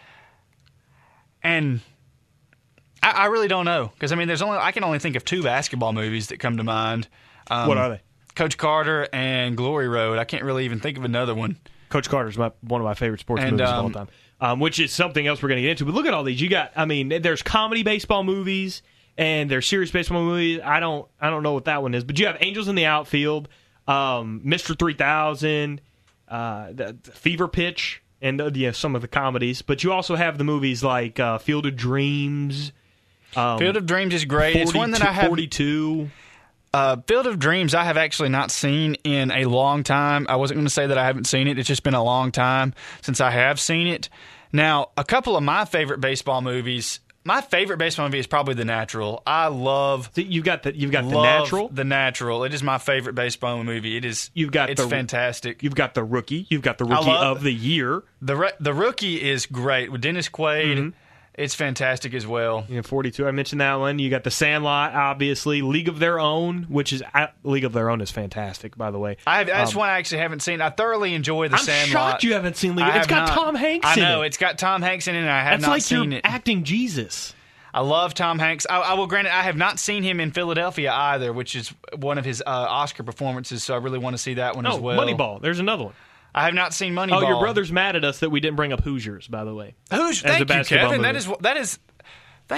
I really don't know, because I can only think of 2 basketball movies that come to mind. What are they? Coach Carter and Glory Road. I can't really even think of another one. Coach Carter's one of my favorite sports movies of all time, which is something else we're going to get into. But look at all these. You got, there's comedy baseball movies and there's serious baseball movies. I don't know what that one is, but you have Angels in the Outfield, Mr. 3000, the Fever Pitch, and some of the comedies. But you also have the movies like Field of Dreams. Field of Dreams is great. It's one that I have. 42. Field of Dreams I have actually not seen in a long time. I wasn't going to say that I haven't seen it. It's just been a long time since I have seen it. Now, a couple of my favorite baseball movies. My favorite baseball movie is probably The Natural. I love. So you've got The Natural. The Natural. It is my favorite baseball movie. It is. It's fantastic. You've got The Rookie. You've got The Rookie of the Year. The Rookie is great with Dennis Quaid. Mm-hmm. It's fantastic as well. 42. I mentioned that one. You got The Sandlot, obviously. League of Their Own, League of Their Own is fantastic, by the way. That's one I actually haven't seen. I thoroughly enjoy The Sandlot. I'm shocked you haven't seen League. It's got Tom Hanks in it. I know. It's got Tom Hanks in it, and I have not seen it. That's like you're acting Jesus. I love Tom Hanks. I will grant it, I have not seen him in Philadelphia either, which is one of his Oscar performances, so I really want to see that one as well. Moneyball. There's another one. I have not seen Moneyball. Oh, your brother's mad at us that we didn't bring up Hoosiers, by the way. Thank you, Kevin. Movie. That is.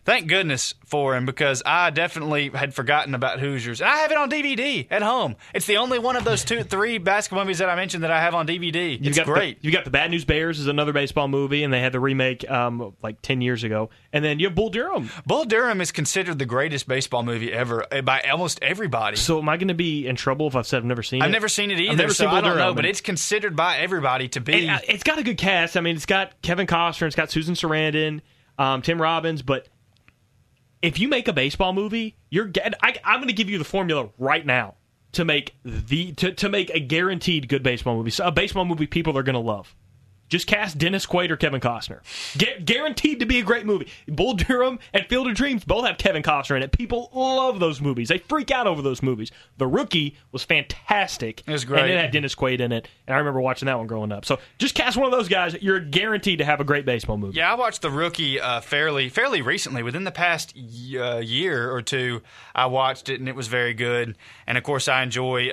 Thank goodness for him, because I definitely had forgotten about Hoosiers. And I have it on DVD at home. It's the only one of those 3 basketball movies that I mentioned that I have on DVD. It's great. You got The Bad News Bears is another baseball movie, and they had the remake like 10 years ago. And then you have Bull Durham. Bull Durham is considered the greatest baseball movie ever by almost everybody. So am I going to be in trouble if I've said I've never seen it? I've never seen it either, I've never so seen Bull I don't know, Durham. but it's considered by everybody to be... It's got a good cast. I mean, it's got Kevin Costner, it's got Susan Sarandon, Tim Robbins, but if you make a baseball movie, I'm going to give you the formula right now to make to make a guaranteed good baseball movie. So a baseball movie people are going to love. Just cast Dennis Quaid or Kevin Costner. Guaranteed to be a great movie. Bull Durham and Field of Dreams both have Kevin Costner in it. People love those movies. They freak out over those movies. The Rookie was fantastic. It was great. And it had Dennis Quaid in it. And I remember watching that one growing up. So just cast one of those guys. You're guaranteed to have a great baseball movie. Yeah, I watched The Rookie fairly recently. Within the past year or two, I watched it, and it was very good. And, of course, I enjoy...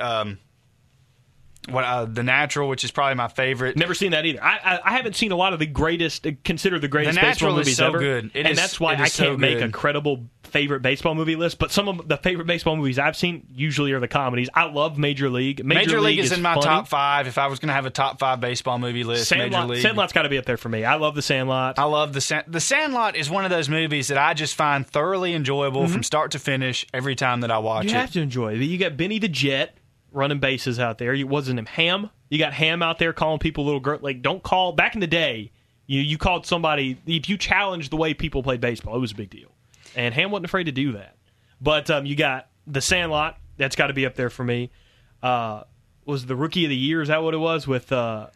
The Natural, which is probably my favorite. Never seen that either. I haven't seen a lot of the greatest, considered the greatest baseball movies so ever. Good. That's why I can't make a credible favorite baseball movie list. But some of the favorite baseball movies I've seen usually are the comedies. I love Major League. Major League is in my funny. top 5. If I was going to have a top 5 baseball movie list, Major League. Sandlot's got to be up there for me. I love The Sandlot. I love The Sandlot is one of those movies that I just find thoroughly enjoyable from start to finish every time that I watch it. You have to enjoy it. You got Benny the Jet running bases out there. Wasn't him Ham? You got Ham out there calling people little girl. Like, don't call. Back in the day, you called somebody. If you challenged the way people played baseball, it was a big deal. And Ham wasn't afraid to do that. But you got The Sandlot. That's got to be up there for me. Was the Rookie of the Year? Is that what it was with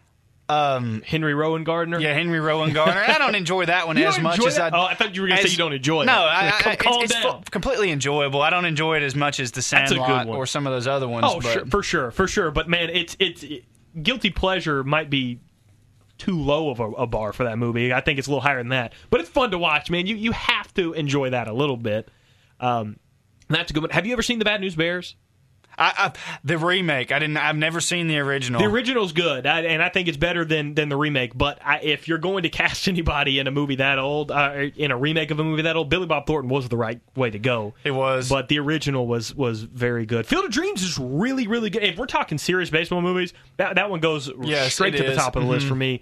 Henry Rowan Gardner? Yeah, Henry Rowan Gardner. I don't enjoy that one as much as I thought you were going to say you don't enjoy it. No, it's completely enjoyable. I don't enjoy it as much as The Sandlot or some of those other ones. Oh, for sure. But man, it's guilty pleasure might be too low of a bar for that movie. I think it's a little higher than that. But it's fun to watch, man. You have to enjoy that a little bit. That's a good one. Have you ever seen The Bad News Bears? The remake. I've never seen the original. The original's good, and I think it's better than the remake. But if you're going to cast anybody in a movie that old, in a remake of a movie that old, Billy Bob Thornton was the right way to go. It was, but the original was very good. Field of Dreams is really, really good. If we're talking serious baseball movies, that one goes straight to the top of the list for me.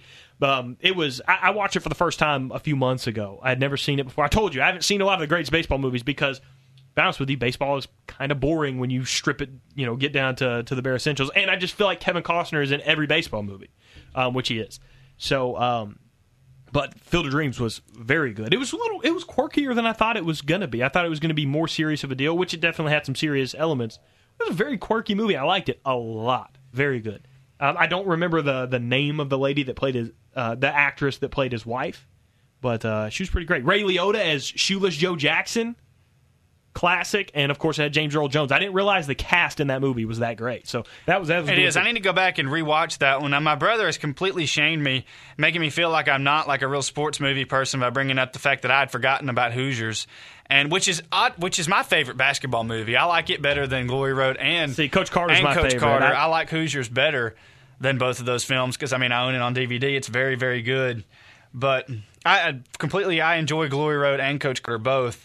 I watched it for the first time a few months ago. I had never seen it before. I told you I haven't seen a lot of the greatest baseball movies because, to be honest with you, baseball is kind of boring when you strip it, get down to the bare essentials. And I just feel like Kevin Costner is in every baseball movie, which he is. So, but Field of Dreams was very good. It was quirkier than I thought it was going to be. I thought it was going to be more serious of a deal, which it definitely had some serious elements. It was a very quirky movie. I liked it a lot. Very good. I don't remember the name of the lady that played the actress that played his wife, but she was pretty great. Ray Liotta as Shoeless Joe Jackson. Classic, and of course it had James Earl Jones. I didn't realize the cast in that movie was that great. So that was it is. I need to go back and rewatch that one. Now, my brother has completely shamed me, making me feel like I'm not like a real sports movie person by bringing up the fact that I had forgotten about Hoosiers, and which is my favorite basketball movie. I like it better than Glory Road and Coach Carter's my Coach favorite. Carter. I like Hoosiers better than both of those films because I own it on DVD. It's very, very good. But I enjoy Glory Road and Coach Carter both.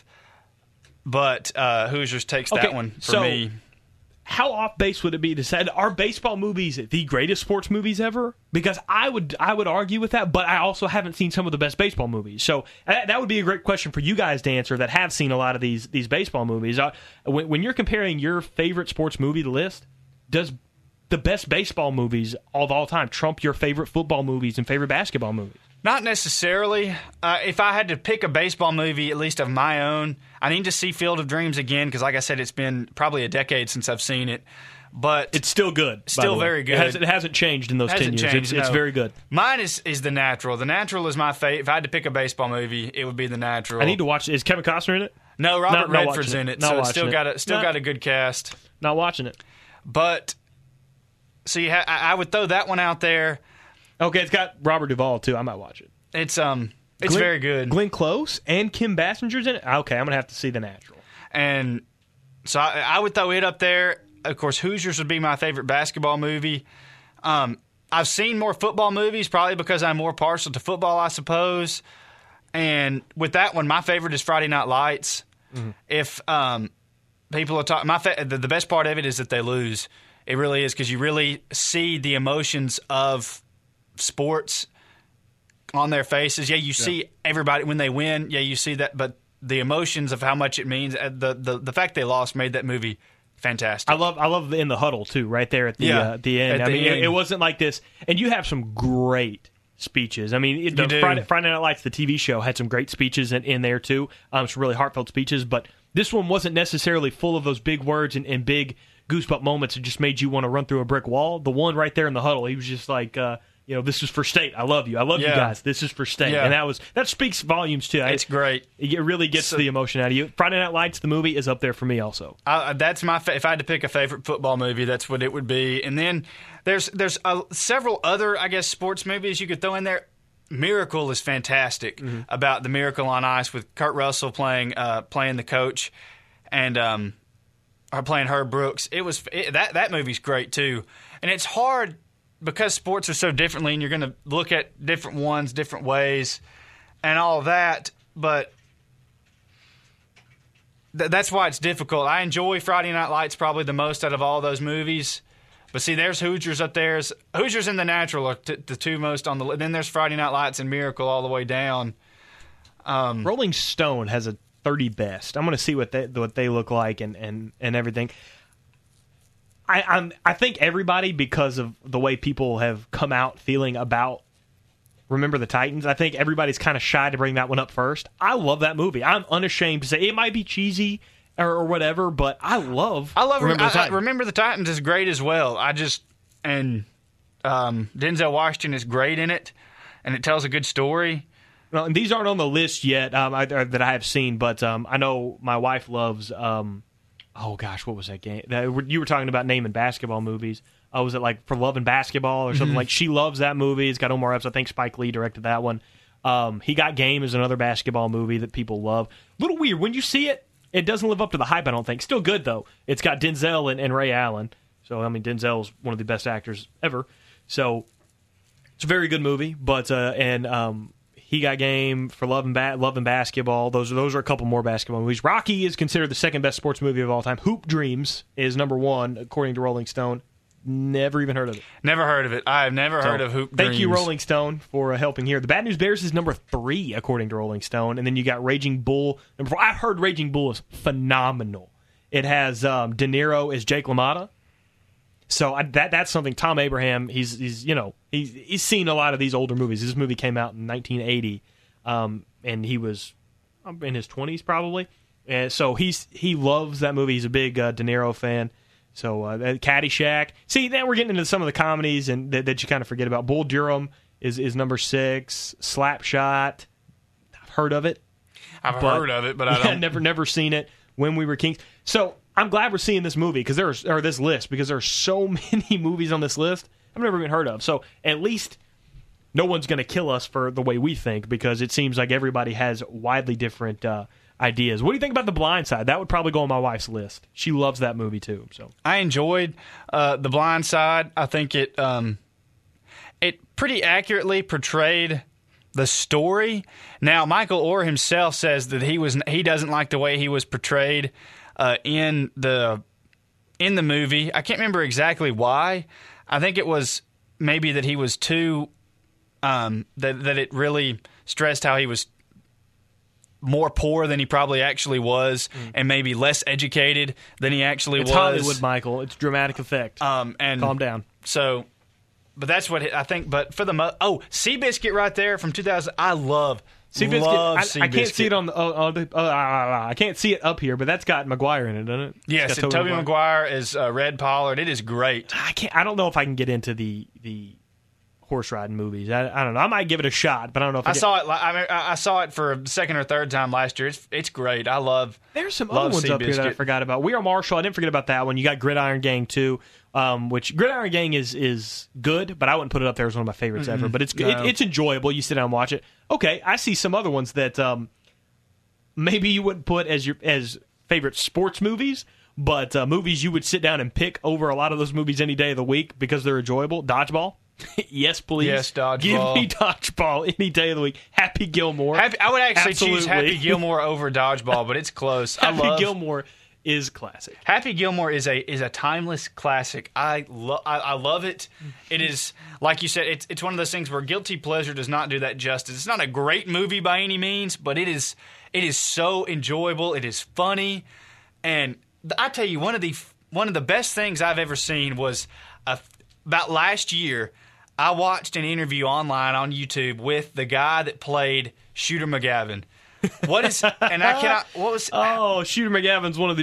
But Hoosiers takes that one for me. How off base would it be to say, are baseball movies the greatest sports movies ever? Because I would argue with that, but I also haven't seen some of the best baseball movies. So that would be a great question for you guys to answer that have seen a lot of these baseball movies. When you're comparing your favorite sports movie list, does the best baseball movies of all time trump your favorite football movies and favorite basketball movies? Not necessarily. If I had to pick a baseball movie, at least of my own, I need to see Field of Dreams again because, like I said, it's been probably a decade since I've seen it. But it's still good. Still very good. It hasn't changed in those 10 years. It's very good. Mine is The Natural. The Natural is my favorite. If I had to pick a baseball movie, it would be The Natural. I need to watch it. Is Kevin Costner in it? No, Robert Redford's in it. So it's still got a good cast. Not watching it. But so I would throw that one out there. Okay, it's got Robert Duvall too. I might watch it. It's very good. Glenn Close and Kim Bassinger's in it. Okay, I'm gonna have to see The Natural. And so I would throw it up there. Of course, Hoosiers would be my favorite basketball movie. I've seen more football movies, probably because I'm more partial to football, I suppose. And with that one, my favorite is Friday Night Lights. Mm-hmm. If people are talking, the best part of it is that they lose. It really is, because you really see the emotions of sports on their faces. Yeah, you see everybody when they win. Yeah, you see that, but the emotions of how much it means, the fact they lost made that movie fantastic. I love in the huddle too, right there at the end. It wasn't like this, and you have some great speeches. I mean, Friday Night Lights, the TV show, had some great speeches in there too. Some really heartfelt speeches, but this one wasn't necessarily full of those big words and big goosebump moments. It just made you want to run through a brick wall. The one right there in the huddle, he was just like, this is for State. I love you. I love you guys. This is for State. Yeah. And that speaks volumes too. It's great. It really gets the emotion out of you. Friday Night Lights, the movie, is up there for me also. That's my if I had to pick a favorite football movie, that's what it would be. And then there's several other, I guess, sports movies you could throw in there. Miracle is fantastic, about the Miracle on Ice with Kurt Russell playing the coach, and playing Herb Brooks. That movie's great too, and it's hard because sports are so differently, and you're going to look at different ones different ways, and all that. But that's why it's difficult. I enjoy Friday Night Lights probably the most out of all those movies. But see, there's Hoosiers up there. Hoosiers and The Natural are the two most on the list. Then there's Friday Night Lights and Miracle all the way down. Rolling Stone has a 30 best. I'm going to see what they look like and everything. I think everybody, because of the way people have come out feeling about Remember the Titans, I think everybody's kind of shy to bring that one up first. I love that movie. I'm unashamed to say it might be cheesy or whatever, but I love Remember the Titans. Remember the Titans is great as well. Denzel Washington is great in it, and it tells a good story. Well, and these aren't on the list yet that I have seen, but I know my wife loves. Oh gosh, what was that game? You were talking about naming basketball movies. Was it like For Love and Basketball or something? Like, she loves that movie. It's got Omar Epps. I think Spike Lee directed that one. He Got Game is another basketball movie that people love. A little weird when you see it. It doesn't live up to the hype, I don't think. Still good, though. It's got Denzel and Ray Allen. So, I mean, Denzel's one of the best actors ever. So, it's a very good movie. But He Got Game, For Love and Basketball. Those are a couple more basketball movies. Rocky is considered the second best sports movie of all time. Hoop Dreams is number one, according to Rolling Stone. Never even heard of it. Never heard of it. I have never heard of Hoop Dreams. Thank you, Rolling Stone, for helping here. The Bad News Bears is number 3, according to Rolling Stone. And then you got Raging Bull. Number 4. I've heard Raging Bull is phenomenal. It has De Niro as Jake LaMotta. So that's something. Tom Abraham, he's seen a lot of these older movies. This movie came out in 1980, and he was in his 20s probably. And so he loves that movie. He's a big De Niro fan. So Caddyshack. See, now we're getting into some of the comedies and that you kind of forget about. Bull Durham is number 6. Slapshot. I've heard of it. I've heard of it, but I don't. Never seen it. When We Were Kings. So I'm glad we're seeing this movie this list because there are so many movies on this list I've never even heard of. So at least no one's going to kill us for the way we think, because it seems like everybody has widely different ideas. What do you think about The Blind Side? That would probably go on my wife's list. She loves that movie too. So I enjoyed The Blind Side. I think it pretty accurately portrayed the story. Now, Michael Orr himself says that he doesn't like the way he was portrayed in the movie. I can't remember exactly why. I think it was maybe that he was too that it really stressed how he was more poor than he probably actually was, and maybe less educated than he actually was. It's Hollywood, Michael. It's dramatic effect. And calm down. So, but that's what I think. But for the Seabiscuit right there from 2000, I love Seabiscuit. I can't see it on the. I can't see it up here, but that's got Maguire in it, doesn't it? Yes, and Tobey Maguire is Red Pollard. It is great. I don't know if I can get into the horse riding movies. I don't know. I might give it a shot, but I don't know if I saw it for a second or third time last year. It's great. I love. There's some other ones up here that I forgot about. We Are Marshall. I didn't forget about that one. You got Gridiron Gang too, which Gridiron Gang is good, but I wouldn't put it up there as one of my favorites ever. But it's enjoyable. You sit down and watch it. Okay, I see some other ones that maybe you wouldn't put as favorite sports movies, but movies you would sit down and pick over a lot of those movies any day of the week because they're enjoyable. Dodgeball. Yes, please. Yes, Dodgeball. Give me Dodgeball any day of the week. Happy Gilmore. I would actually choose Absolutely. Happy Gilmore over Dodgeball, but it's close. Happy Gilmore is classic. Happy Gilmore is a timeless classic. I love it. It is, like you said, it's one of those things where guilty pleasure does not do that justice. It's not a great movie by any means, but it is so enjoyable. It is funny, and I tell you, one of the best things I've ever seen was about last year. I watched an interview online on YouTube with the guy that played Shooter McGavin. What was? Oh, Shooter McGavin's one of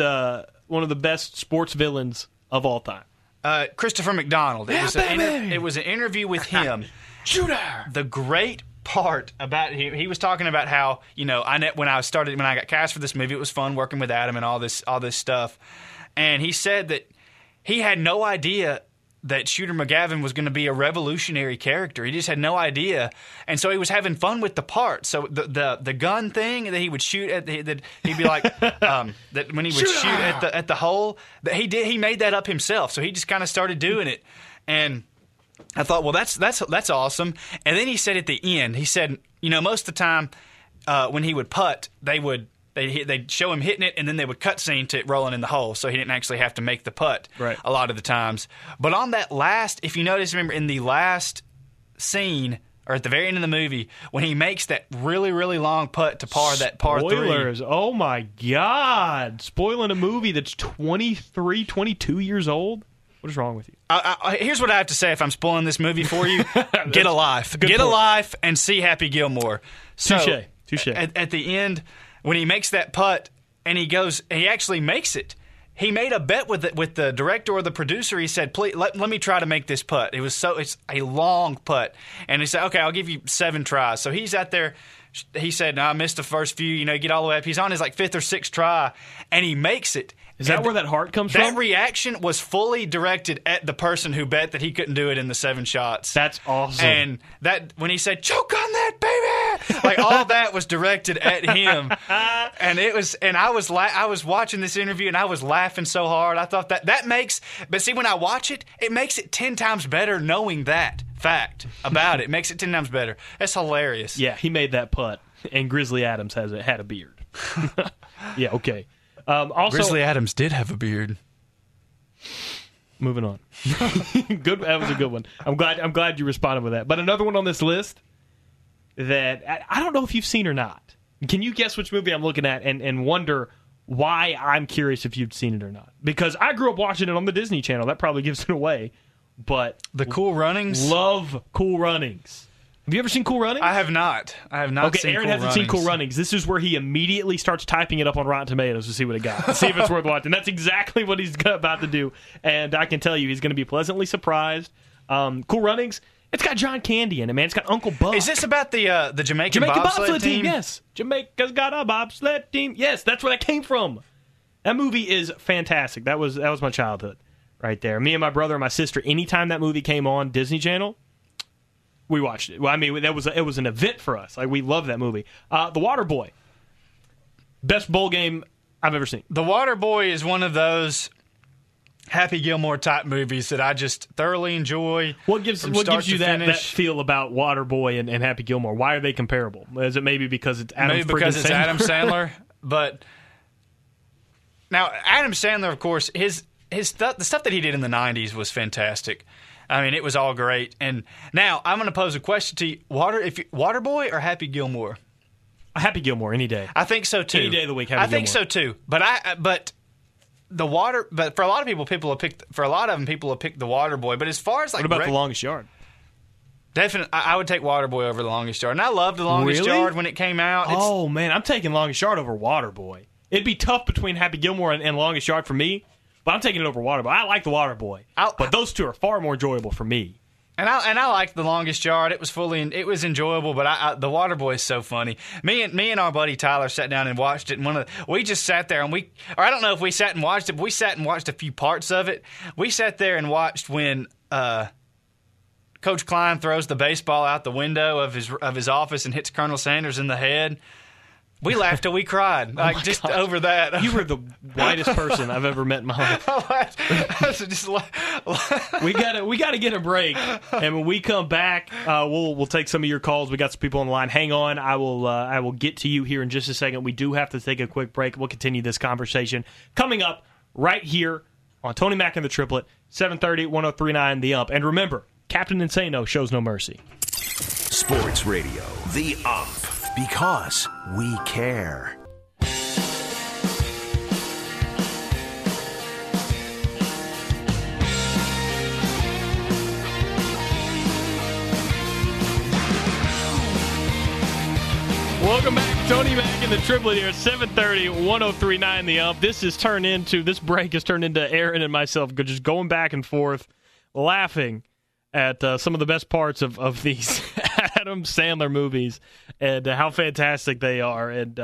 the best sports villains of all time. Christopher McDonald. It was an interview with him. Shooter. The great part about him, he was talking about how, when I got cast for this movie, it was fun working with Adam and all this stuff. And he said that he had no idea that Shooter McGavin was going to be a revolutionary character. He just had no idea, and so he was having fun with the part. So the gun thing that he would shoot at, that he'd be like that when he would shoot at the hole, that he made that up himself. So he just kind of started doing it, and I thought, well, that's awesome. And then he said at the end, he said, most of the time when he would putt, they'd show him hitting it, and then they would cut scene to it rolling in the hole, so he didn't actually have to make the putt a lot of the times. But on that last, if you notice, remember, in the last scene, or at the very end of the movie, when he makes that really, really long putt to par that par Spoilers. 3. Oh, my God. Spoiling a movie that's 23, 22 years old? What is wrong with you? Here's what I have to say if I'm spoiling this movie for you. Get a life. Get a life and see Happy Gilmore. Touche. At the end, when he makes that putt and he actually makes it. He made a bet with the director or the producer. He said, "Please let me try to make this putt." It's a long putt, and he said, "Okay, I'll give you 7 tries." So he's out there. He said, "No, I missed the first few. Get all the way up." He's on his 5th or 6th try, and he makes it. Is that where that heart comes from? That reaction was fully directed at the person who bet that he couldn't do it in the 7 shots. That's awesome. And that when he said, "Choke on that, baby," all that was directed at him. And I was watching this interview and I was laughing so hard. I thought that makes, but see, when I watch it, it makes it 10 times better knowing that fact about it. It makes it 10 times better. That's hilarious. Yeah, he made that putt, and Grizzly Adams had a beard. Yeah, okay. Also, Grizzly Adams did have a beard. Moving on. Good. That was a good one. I'm glad you responded with that. But another one on this list that I don't know if you've seen or not. Can you guess which movie I'm looking at and wonder why I'm curious if you've seen it or not? Because I grew up watching it on the Disney Channel. That probably gives it away. But the Cool Runnings? Love Cool Runnings. Have you ever seen Cool Runnings? I have not. Okay, seen Aaron Cool hasn't seen Cool Runnings. This is where he immediately starts typing it up on Rotten Tomatoes to see what it got, to see if it's worth watching. That's exactly what he's about to do, and I can tell you he's going to be pleasantly surprised. Cool Runnings, it's got John Candy in it, man. It's got Uncle Buck. Is this about the Jamaican bobsled team? Yes. Jamaica's got a bobsled team. Yes, that's where that came from. That movie is fantastic. That was my childhood right there. Me and my brother and my sister, anytime that movie came on Disney Channel, we watched it. Well, I mean, it was an event for us. We love that movie. The Waterboy, best bowl game I've ever seen. The Waterboy is one of those Happy Gilmore type movies that I just thoroughly enjoy. What gives you that feel about Waterboy and Happy Gilmore? Why are they comparable? Is it maybe because it's Adam Sandler? But now Adam Sandler, of course, his stuff, the stuff that he did in the 90s was fantastic. I mean, it was all great. And now I'm going to pose a question to you: Waterboy or Happy Gilmore? Happy Gilmore any day. I think so too. Any day of the week. Happy Gilmore. I think so too. But for a lot of people have picked the Waterboy. But as far as what about The Longest Yard? Definitely, I would take Waterboy over The Longest Yard. And I loved The Longest Yard when it came out. Oh man, I'm taking Longest Yard over Waterboy. It'd be tough between Happy Gilmore and Longest Yard for me. But I'm taking it over Waterboy. I like The Waterboy, but those two are far more enjoyable for me. And I liked The Longest Yard. It was enjoyable, but The Waterboy is so funny. Me and our buddy Tyler sat down and watched it. And we just sat there or I don't know if we sat and watched it, but we sat and watched a few parts of it. We sat there and watched when Coach Klein throws the baseball out the window of his office and hits Colonel Sanders in the head. We laughed till we cried, like just God. over that. You were the whitest person I've ever met in my life. We gotta get a break, and when we come back, we'll take some of your calls. We got some people on the line. Hang on, I will get to you here in just a second. We do have to take a quick break. We'll continue this conversation coming up right here on Tony Mack and the Triplet, 730, 1039 The Ump. And remember, Captain Insano shows no mercy. Sports Radio, The Ump, because we care. Welcome back, Tony Mack and the Triplet here, 730, 1039 The Ump. This break has turned into Aaron and myself just going back and forth, laughing at some of the best parts of these Adam Sandler movies and how fantastic they are. And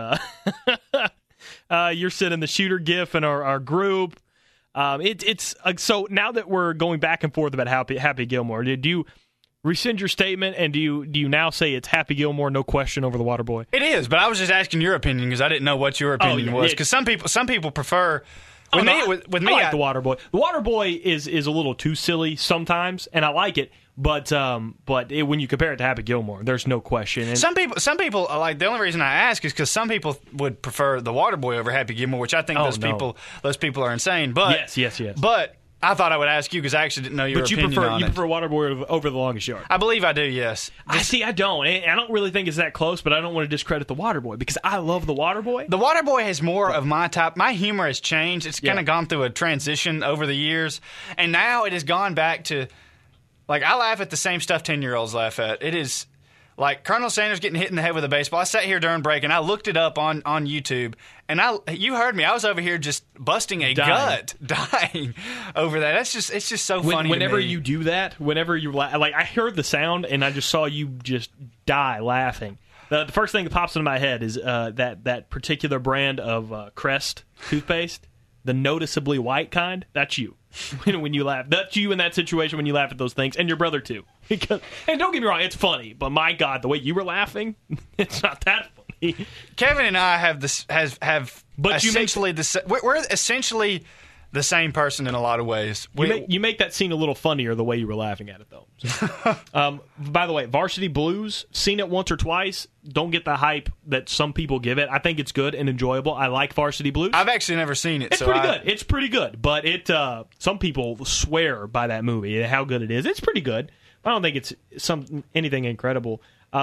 you're sending the shooter gif in our group. It's so now that we're going back and forth about Happy Gilmore, did you rescind your statement, and do you now say it's Happy Gilmore, no question, over the Waterboy? It is, but I was just asking your opinion because I didn't know what your opinion was. Because some people prefer. With me, I like the Waterboy. The Waterboy is a little too silly sometimes, and I like it. But when you compare it to Happy Gilmore, there's no question. And some people like, the only reason I ask is because some people would prefer the Waterboy over Happy Gilmore, which I think those people are insane. But yes. But I thought I would ask you because I actually didn't know your opinion on it. You prefer Waterboy over The Longest Yard? I believe I do, yes. I don't. I don't really think it's that close, but I don't want to discredit The Waterboy because I love The Waterboy. The Waterboy has more of my type. My humor has changed. It's kind of gone through a transition over the years, and now it has gone back to, like, I laugh at the same stuff 10-year-olds laugh at. It is like Colonel Sanders getting hit in the head with a baseball. I sat here during break and I looked it up on YouTube, and you heard me. I was over here just busting a gut, dying over that. It's just so funny. Whenever to me. you do that, whenever you like, I heard the sound and I just saw you just die laughing. The first thing that pops into my head is that particular brand of Crest toothpaste, the noticeably white kind. That's you. When you laugh, that's you in that situation when you laugh at those things, and your brother too. Because, and don't get me wrong, it's funny, but my God, the way you were laughing, it's not that funny. Kevin and I have essentially we're essentially the same person in a lot of ways. You make that scene a little funnier the way you were laughing at it, though. So, by the way, Varsity Blues, seen it once or twice. Don't get the hype that some people give it. I think it's good and enjoyable. I like Varsity Blues. I've actually never seen it. It's pretty good. It's pretty good, but some people swear by that movie how good it is. It's pretty good. I don't think it's anything incredible.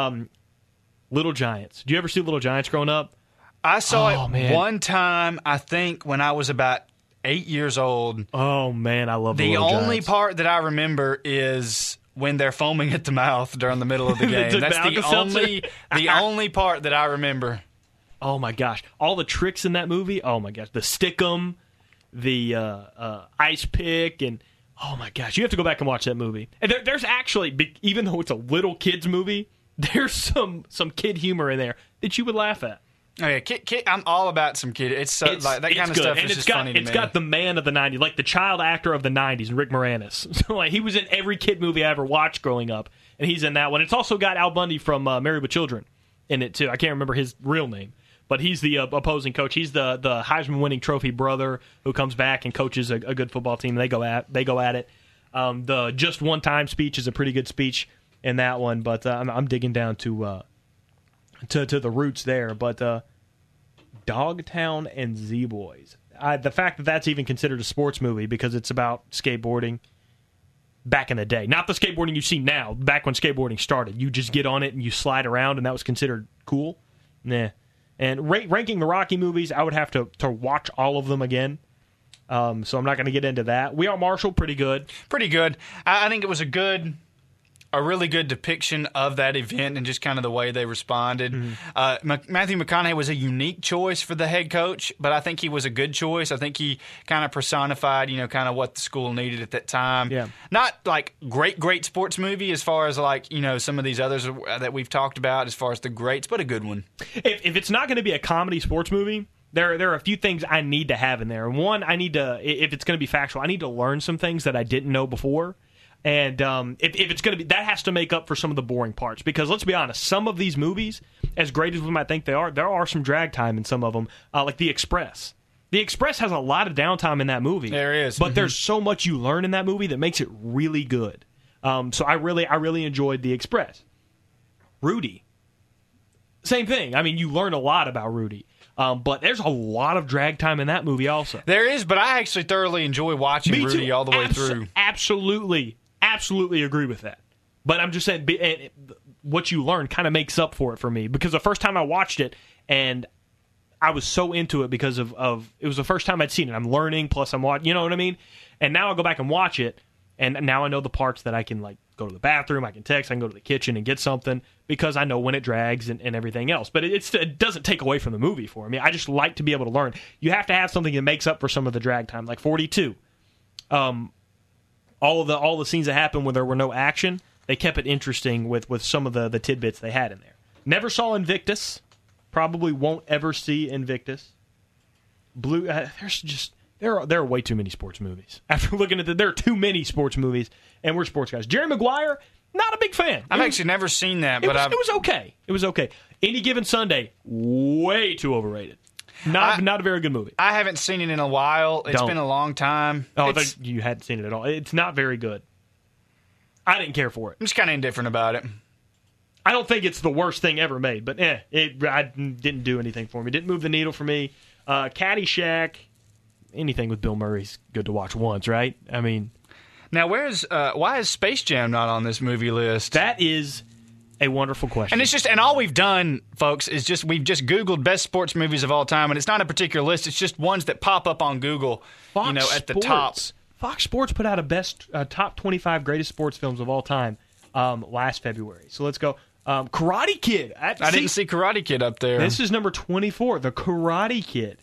Little Giants. Do you ever see Little Giants growing up? I saw it one time, I think, when I was about 8 years old. Oh, man, I love the Little Giants. The only part that I remember is when they're foaming at the mouth during the middle of the game. That's the only part that I remember. Oh, my gosh. All the tricks in that movie. Oh, my gosh. The stick-'em, the ice pick, and oh, my gosh. You have to go back and watch that movie. And there's actually, even though it's a little kid's movie, there's some kid humor in there that you would laugh at. Oh, yeah, kid, I'm all about some kid. It's like that kind of good. stuff And is just funny to me. It's got the man of the 90s, like the child actor of the 90s, Rick Moranis. So, like, he was in every kid movie I ever watched growing up, and he's in that one. It's also got Al Bundy from Married with Children in it, too. I can't remember his real name, but he's the opposing coach. He's the Heisman-winning trophy brother who comes back and coaches a good football team. They go at it. The just one time speech is a pretty good speech in that one, but I'm digging down to the roots there. But Dogtown and Z-Boys. The fact that that's even considered a sports movie because it's about skateboarding back in the day. Not the skateboarding you see now, back when skateboarding started. You just get on it and you slide around, and that was considered cool. Nah. And ranking the Rocky movies, I would have to watch all of them again. So I'm not going to get into that. We Are Marshall, pretty good. Pretty good. I think it was a really good depiction of that event and just kind of the way they responded. Mm-hmm. Matthew McConaughey was a unique choice for the head coach, but I think he was a good choice. I think he kind of personified, kind of what the school needed at that time. Yeah. Not like great sports movie as far as like, some of these others that we've talked about as far as the greats, but a good one. If it's not going to be a comedy sports movie, there are a few things I need to have in there. One, if it's going to be factual, I need to learn some things that I didn't know before. And if it's going to be, that has to make up for some of the boring parts. Because let's be honest, some of these movies, as great as we might think they are, there are some drag time in some of them, like The Express. The Express has a lot of downtime in that movie. There is. But there's so much you learn in that movie that makes it really good. So I really enjoyed The Express. Rudy. Same thing. I mean, you learn a lot about Rudy. But there's a lot of drag time in that movie also. There is, but I actually thoroughly enjoy watching Rudy all the way through. Absolutely agree with that. But I'm just saying, what you learn kind of makes up for it for me. Because the first time I watched it, and I was so into it because of it was the first time I'd seen it. I'm learning, plus I'm watching, you know what I mean? And now I'll go back and watch it, and now I know the parts that I can, like, go to the bathroom, I can text, I can go to the kitchen and get something, because I know when it drags and everything else. But it doesn't take away from the movie for me. I just like to be able to learn. You have to have something that makes up for some of the drag time, like 42. All the scenes that happened when there were no action, they kept it interesting with some of the tidbits they had in there. Never saw Invictus. Probably won't ever see Invictus. Blue. There are way too many sports movies. After looking at there are too many sports movies, and we're sports guys. Jerry Maguire, not a big fan. I've actually never seen that, but it was okay. It was okay. Any Given Sunday, way too overrated. Not a very good movie. I haven't seen it in a while. It's been a long time. Oh, I thought you hadn't seen it at all. It's not very good. I didn't care for it. I'm just kind of indifferent about it. I don't think it's the worst thing ever made, but I didn't do anything for me. Didn't move the needle for me. Caddyshack, anything with Bill Murray's good to watch once, right? I mean, now why is Space Jam not on this movie list? That is a wonderful question. And all we've done, folks, is we've just Googled best sports movies of all time, and it's not a particular list. It's just ones that pop up on Google, at the top. Fox Sports put out a top 25 greatest sports films of all time last February. So let's go. Karate Kid. I didn't see Karate Kid up there. This is number 24, The Karate Kid.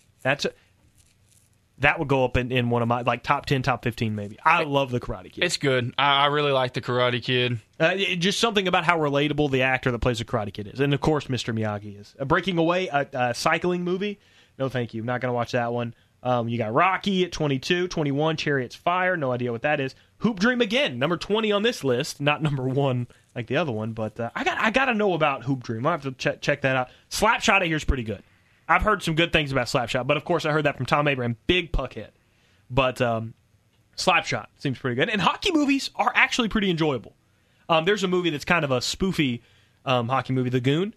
That would go up in one of my, like, top 10, top 15 maybe. I love The Karate Kid. It's good. I really like The Karate Kid. Just something about how relatable the actor that plays The Karate Kid is. And, of course, Mr. Miyagi is. Breaking Away, a cycling movie. No, thank you. Not going to watch that one. You got Rocky at 22. 21, Chariots Fire. No idea what that is. Hoop Dream again, number 20 on this list. Not number 1 like the other one, but I got to know about Hoop Dream. I'll have to check that out. Slapshot I hear is pretty good. I've heard some good things about Slapshot, but of course I heard that from Tom Abraham, big puckhead. But Slapshot seems pretty good. And hockey movies are actually pretty enjoyable. There's a movie that's kind of a spoofy hockey movie, The Goon,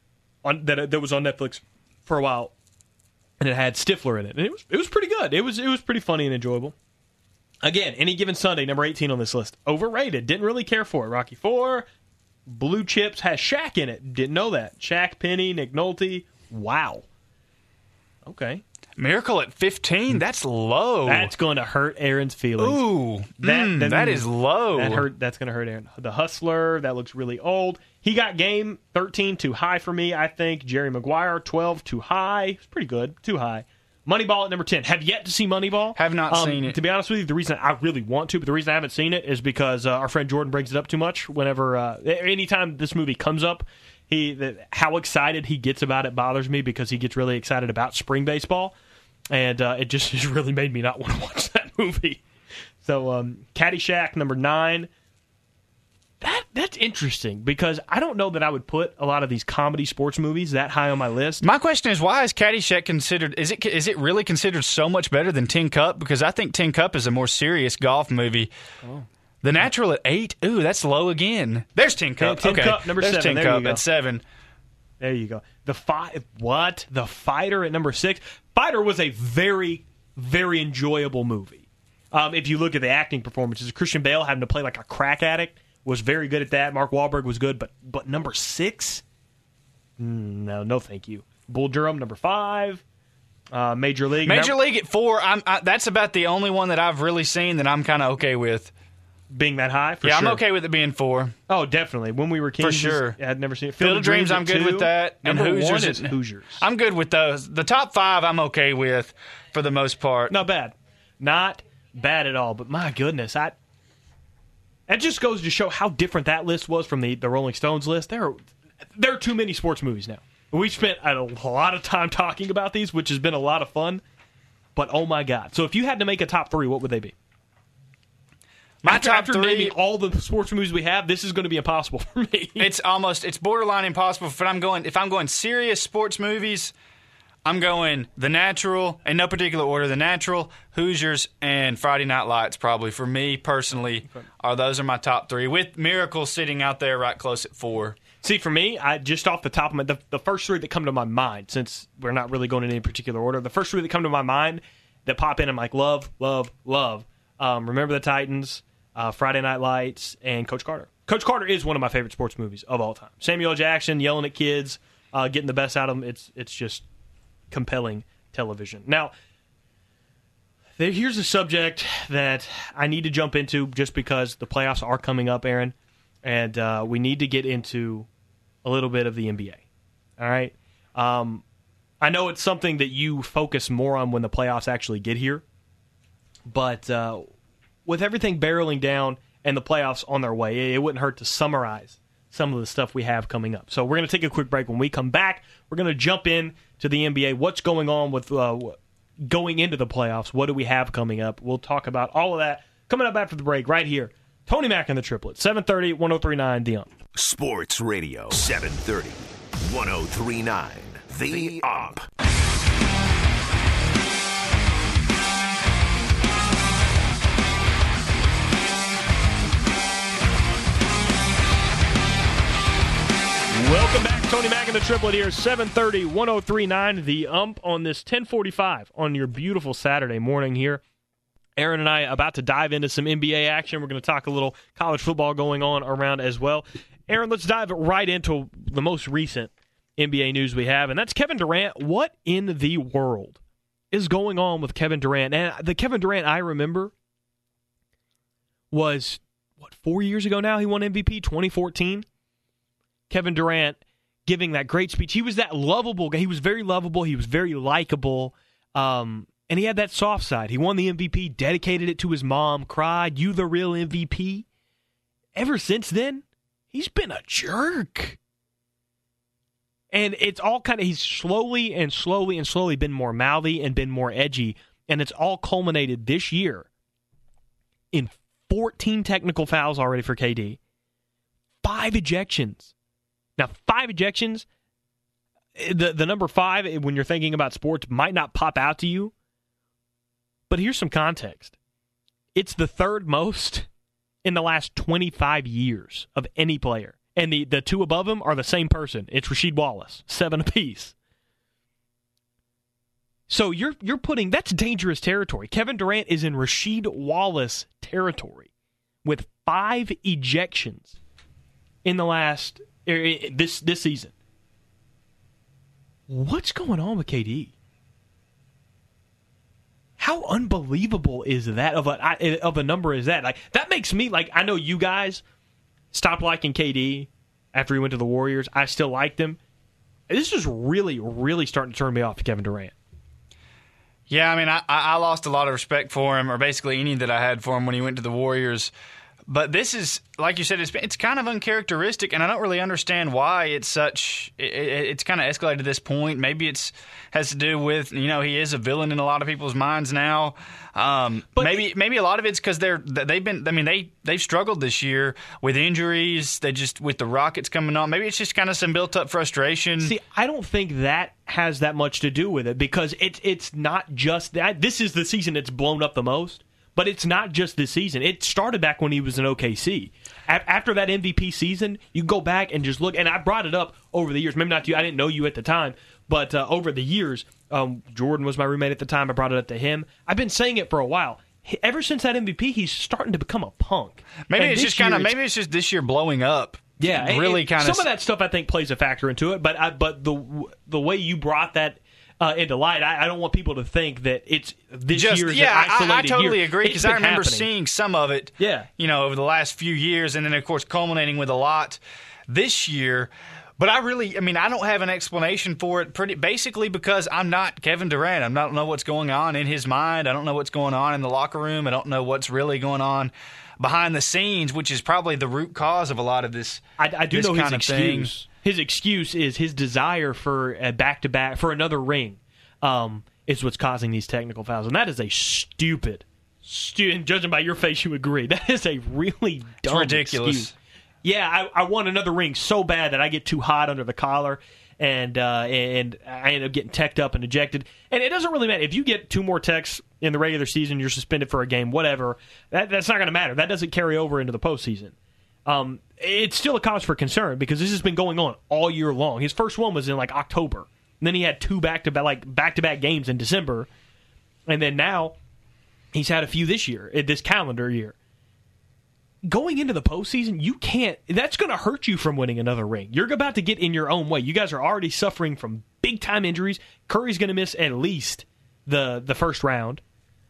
that was on Netflix for a while, and it had Stifler in it. And it was pretty good. It was pretty funny and enjoyable. Again, Any Given Sunday, number 18 on this list. Overrated. Didn't really care for it. Rocky IV, Blue Chips has Shaq in it. Didn't know that. Shaq, Penny, Nick Nolte. Wow. Okay. Miracle at 15? That's low. That's going to hurt Aaron's feelings. Ooh. That is low. That's going to hurt Aaron. The Hustler, that looks really old. He Got Game, 13, too high for me, I think. Jerry Maguire, 12, too high. It's pretty good. Too high. Moneyball at number 10. Have yet to see Moneyball. Have not seen it. To be honest with you, the reason I really want to, but the reason I haven't seen it is because our friend Jordan brings it up too much. Whenever, anytime this movie comes up, how excited he gets about it bothers me because he gets really excited about spring baseball, and it just has really made me not want to watch that movie. So, Caddyshack, number 9. That's interesting because I don't know that I would put a lot of these comedy sports movies that high on my list. My question is, why is Caddyshack considered? Is it really considered so much better than Tin Cup? Because I think Tin Cup is a more serious golf movie. Oh. The Natural at 8. Ooh, that's low again. There's Tin Cup. Tin Cup, number 7. Tin Cup at 7. There you go. The Fighter at number 6. Fighter was a very, very enjoyable movie. If you look at the acting performances, Christian Bale having to play like a crack addict was very good at that. Mark Wahlberg was good, but number 6? No, thank you. Bull Durham, number 5. Major League. Major League at 4. That's about the only one that I've really seen that I'm kind of okay with. Being that high? For sure. I'm okay with it being 4. Oh, definitely. When We Were Kings. For sure. I had never seen it. Field of Dreams, I'm good with that. And Hoosiers is Hoosiers. I'm good with those. The top 5 I'm okay with for the most part. Not bad. Not bad at all. But my goodness, that just goes to show how different that list was from the Rolling Stones list. There are too many sports movies now. We've spent a lot of time talking about these, which has been a lot of fun. But oh my God. So if you had to make a top 3, what would they be? After naming all the sports movies we have, this is going to be impossible for me. It's borderline impossible. But if I'm going serious sports movies, I'm going The Natural, in no particular order, The Natural, Hoosiers, and Friday Night Lights probably, for me personally, those are my top 3, with Miracle sitting out there right close at 4. See, for me, just off the top of the first 3 that come to my mind, since we're not really going in any particular order, the first 3 that come to my mind that pop in, I'm like, love. Remember the Titans, Friday Night Lights, and Coach Carter. Coach Carter is one of my favorite sports movies of all time. Samuel L. Jackson yelling at kids, getting the best out of them. It's just compelling television. Now, here's a subject that I need to jump into just because the playoffs are coming up, Aaron, and we need to get into a little bit of the NBA. All right? I know it's something that you focus more on when the playoffs actually get here, but with everything barreling down and the playoffs on their way, it wouldn't hurt to summarize some of the stuff we have coming up. So we're going to take a quick break. When we come back, we're going to jump in to the NBA. What's going on with going into the playoffs? What do we have coming up? We'll talk about all of that coming up after the break right here. Tony Mack and the Triplets, 730, 103.9 The Ump. Sports Radio, 730, 103.9 The Ump. Welcome back. Tony Mack and the Triplet here, 730, 103.9 The Ump on this 1045 on your beautiful Saturday morning here. Aaron and I are about to dive into some NBA action. We're going to talk a little college football going on around as well. Aaron, let's dive right into the most recent NBA news we have, and that's Kevin Durant. What in the world is going on with Kevin Durant? And the Kevin Durant I remember was, 4 years ago now? He won MVP, 2014. Kevin Durant giving that great speech. He was that lovable guy. He was very lovable. He was very likable. And he had that soft side. He won the MVP, dedicated it to his mom, cried, "You the real MVP." Ever since then, he's been a jerk. And it's all kind of, he's slowly been more mouthy and been more edgy. And it's all culminated this year in 14 technical fouls already for KD. 5 ejections. Now, 5 ejections, the number 5, when you're thinking about sports, might not pop out to you. But here's some context. It's the 3rd most in the last 25 years of any player. And the 2 above him are the same person. It's Rasheed Wallace, 7 apiece. So you're putting, that's dangerous territory. Kevin Durant is in Rasheed Wallace territory with 5 ejections in the last, this season. What's going on with KD? How unbelievable is that of a number is that? Like, that makes me, like, I know you guys stopped liking KD after he went to the Warriors. I still liked him. This is really, really starting to turn me off to Kevin Durant. Yeah, I mean, I lost a lot of respect for him, or basically any that I had for him when he went to the Warriors. But this is, like you said, it's kind of uncharacteristic, and I don't really understand why it's such. It's kind of escalated to this point. Maybe it's has to do with, he is a villain in a lot of people's minds now. But maybe a lot of it's because they've struggled this year with injuries. They just, with the Rockets coming on, maybe it's just kind of some built up frustration. See, I don't think that has that much to do with it, because it's not just that. This is the season it's blown up the most. But it's not just this season. It started back when he was in OKC. After that MVP season, you go back and just look. And I brought it up over the years. Maybe not to you. I didn't know you at the time. But over the years, Jordan was my roommate at the time. I brought it up to him. I've been saying it for a while. Ever since that MVP, he's starting to become a punk. Maybe it's just this year blowing up. Yeah, really kind of. Some of that stuff I think plays a factor into it. But the way you brought that into light, I don't want people to think that it's this year's isolated year. I totally agree, because I remember seeing some of it, over the last few years, and then, of course, culminating with a lot this year. But I don't have an explanation for it, basically because I'm not Kevin Durant. I don't know what's going on in his mind. I don't know what's going on in the locker room. I don't know what's really going on behind the scenes, which is probably the root cause of a lot of this. I do know his excuse. His excuse is his desire for a back-to-back, for another ring, is what's causing these technical fouls. And that is a stupid And judging by your face, you agree. That is a really dumb It's ridiculous. excuse. Yeah, I want another ring so bad that I get too hot under the collar, and I end up getting teched up and ejected. And it doesn't really matter. If you get 2 more techs in the regular season, you're suspended for a game, whatever, that's not going to matter. That doesn't carry over into the postseason. It's still a cause for concern because this has been going on all year long. His first one was in like October. And then he had 2 back-to-back games in December. And then now he's had a few this calendar year. Going into the postseason, you can't. That's going to hurt you from winning another ring. You're about to get in your own way. You guys are already suffering from big-time injuries. Curry's going to miss at least the first round.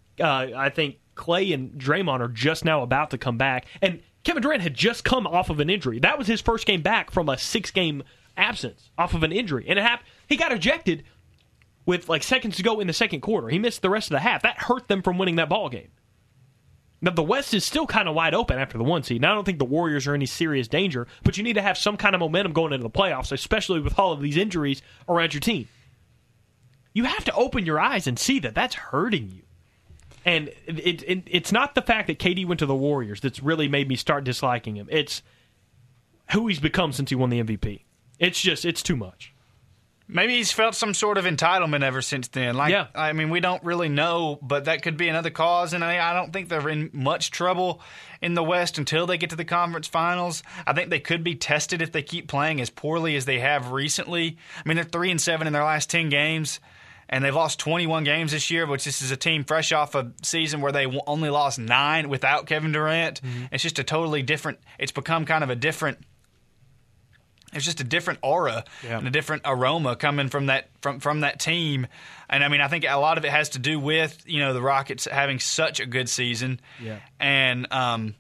I think Clay and Draymond are just now about to come back. And Kevin Durant had just come off of an injury. That was his first game back from a 6-game absence off of an injury. And he got ejected with like seconds to go in the second quarter. He missed the rest of the half. That hurt them from winning that ball game. Now, the West is still kind of wide open after the 1 seed. Now, I don't think the Warriors are in any serious danger, but you need to have some kind of momentum going into the playoffs, especially with all of these injuries around your team. You have to open your eyes and see that that's hurting you. And it's not the fact that KD went to the Warriors that's really made me start disliking him. It's who he's become since he won the MVP. It's too much. Maybe he's felt some sort of entitlement ever since then. Yeah. I mean, we don't really know, but that could be another cause. And I don't think they're in much trouble in the West until they get to the conference finals. I think they could be tested if they keep playing as poorly as they have recently. I mean, they're 3-7 in their last 10 games, and they've lost 21 games this year, which this is a team fresh off a season where they only lost 9 without Kevin Durant. Mm-hmm. It's just a totally different – it's become kind of a different – it's just a different aura and a different aroma coming from that team. And, I mean, I think a lot of it has to do with, the Rockets having such a good season. Yeah. And, and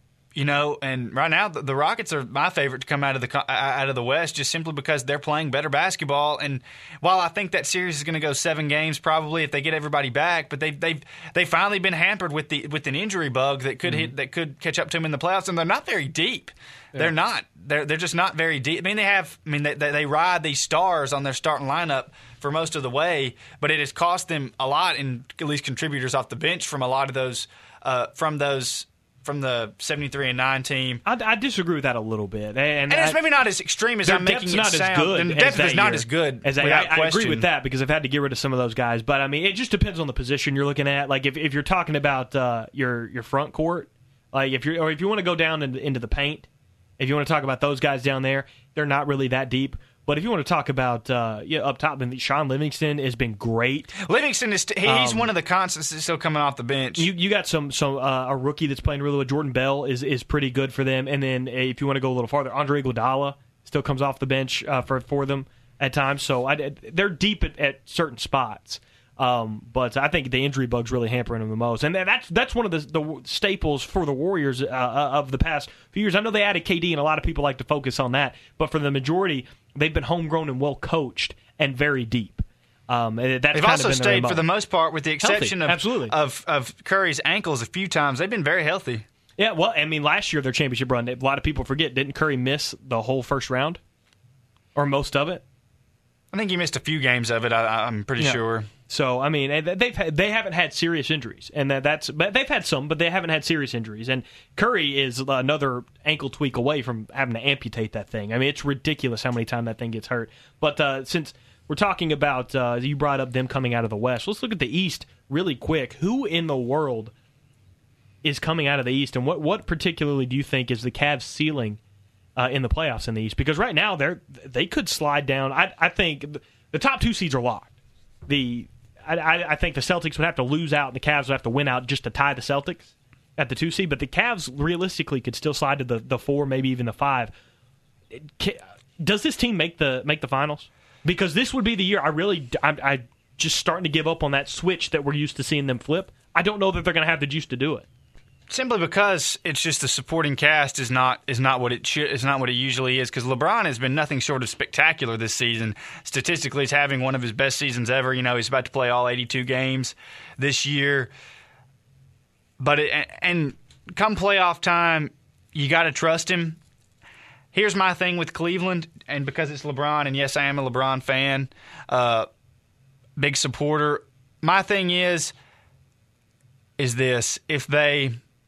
right now the Rockets are my favorite to come out of the West just simply because they're playing better basketball. And while I think that series is going to go 7 games probably if they get everybody back, but they've finally been hampered with an injury bug that could that could catch up to them in the playoffs, and they're not very deep. Yeah. They're not. They're just not very deep. I mean, they ride these stars on their starting lineup for most of the way, but it has cost them a lot in at least contributors off the bench from a lot of those from the 73-9 team. I disagree with that a little bit, and it's maybe not as extreme as I'm making it sound. The depth is not as good. I agree with that because I've had to get rid of some of those guys, but I mean, it just depends on the position you're looking at. Like if you're talking about your front court, like if you want to go down into the paint. If you want to talk about those guys down there, they're not really that deep. But if you want to talk about up top, then Sean Livingston has been great. Livingston is he's one of the constants that's still coming off the bench. You got some a rookie that's playing really well. Jordan Bell is pretty good for them. And then if you want to go a little farther, Andre Iguodala still comes off the bench for them at times. So they're deep at certain spots. But I think the injury bug's really hampering them the most, and that's one of the staples for the Warriors of the past few years. I know they added KD, and a lot of people like to focus on that, but for the majority, they've been homegrown and well coached and very deep. They've also stayed for the most part, with the exception of Curry's ankles a few times. They've been very healthy. Yeah, well, I mean, last year their championship run, a lot of people forget, didn't Curry miss the whole first round or most of it? I think he missed a few games of it. I'm pretty sure. So I mean, they haven't had serious injuries, and but they've had some, but they haven't had serious injuries. And Curry is another ankle tweak away from having to amputate that thing. I mean, it's ridiculous how many times that thing gets hurt. But since we're talking about you brought up them coming out of the West, let's look at the East really quick. Who in the world is coming out of the East, and what particularly do you think is the Cavs' ceiling in the playoffs in the East? Because right now they could slide down. I think the top 2 seeds are locked. I think the Celtics would have to lose out and the Cavs would have to win out just to tie the Celtics at the 2 seed, but the Cavs realistically could still slide to the 4, maybe even the 5. Does this team make the finals? Because this would be the year I just starting to give up on that switch that we're used to seeing them flip. I don't know that they're going to have the juice to do it. Simply because it's just the supporting cast is not what it usually is. Because LeBron has been nothing short of spectacular this season. Statistically, he's having one of his best seasons ever. He's about to play all 82 games this year. But and come playoff time, you got to trust him. Here's my thing with Cleveland, and because it's LeBron, and yes, I am a LeBron fan, big supporter. My thing is, is this: if they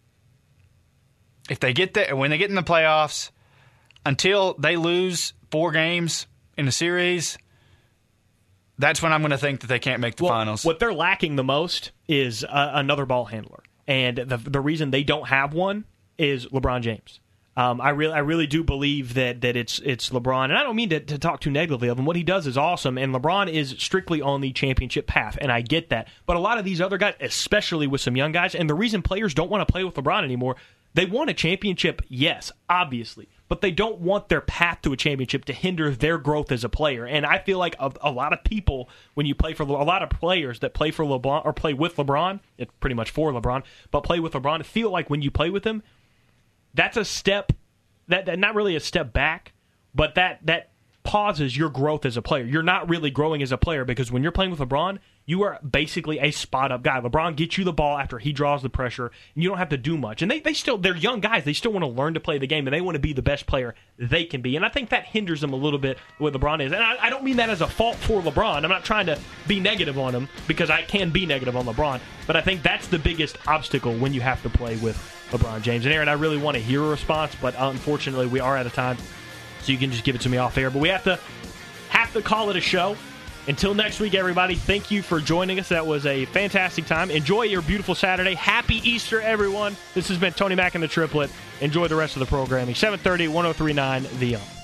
get there, when they get in the playoffs, until they lose 4 games in a series, that's when I'm going to think that they can't make the finals. What they're lacking the most is another ball handler, and the reason they don't have one is LeBron James. I really do believe that it's LeBron, and I don't mean to talk too negatively of him. What he does is awesome, and LeBron is strictly on the championship path, and I get that. But a lot of these other guys, especially with some young guys, and the reason players don't want to play with LeBron anymore, they want a championship, yes, obviously, but they don't want their path to a championship to hinder their growth as a player. And I feel like a lot of people, when you play for a lot of players that play for LeBron or play with LeBron, it's pretty much for LeBron, but play with LeBron, feel like when you play with him, that's a step, that not really a step back, but that pauses your growth as a player. You're not really growing as a player because when you're playing with LeBron, you are basically a spot-up guy. LeBron gets you the ball after he draws the pressure, and you don't have to do much. And they're young guys. They still want to learn to play the game, and they want to be the best player they can be. And I think that hinders them a little bit what LeBron is. And I don't mean that as a fault for LeBron. I'm not trying to be negative on him because I can be negative on LeBron. But I think that's the biggest obstacle when you have to play with LeBron James. And Aaron, I really want to hear a response, but unfortunately we are out of time, so you can just give it to me off air. But we have to call it a show. Until next week, everybody, thank you for joining us. That was a fantastic time. Enjoy your beautiful Saturday. Happy Easter, everyone. This has been Tony Mack and the Triplet. Enjoy the rest of the programming. 730, 103.9 The Ump.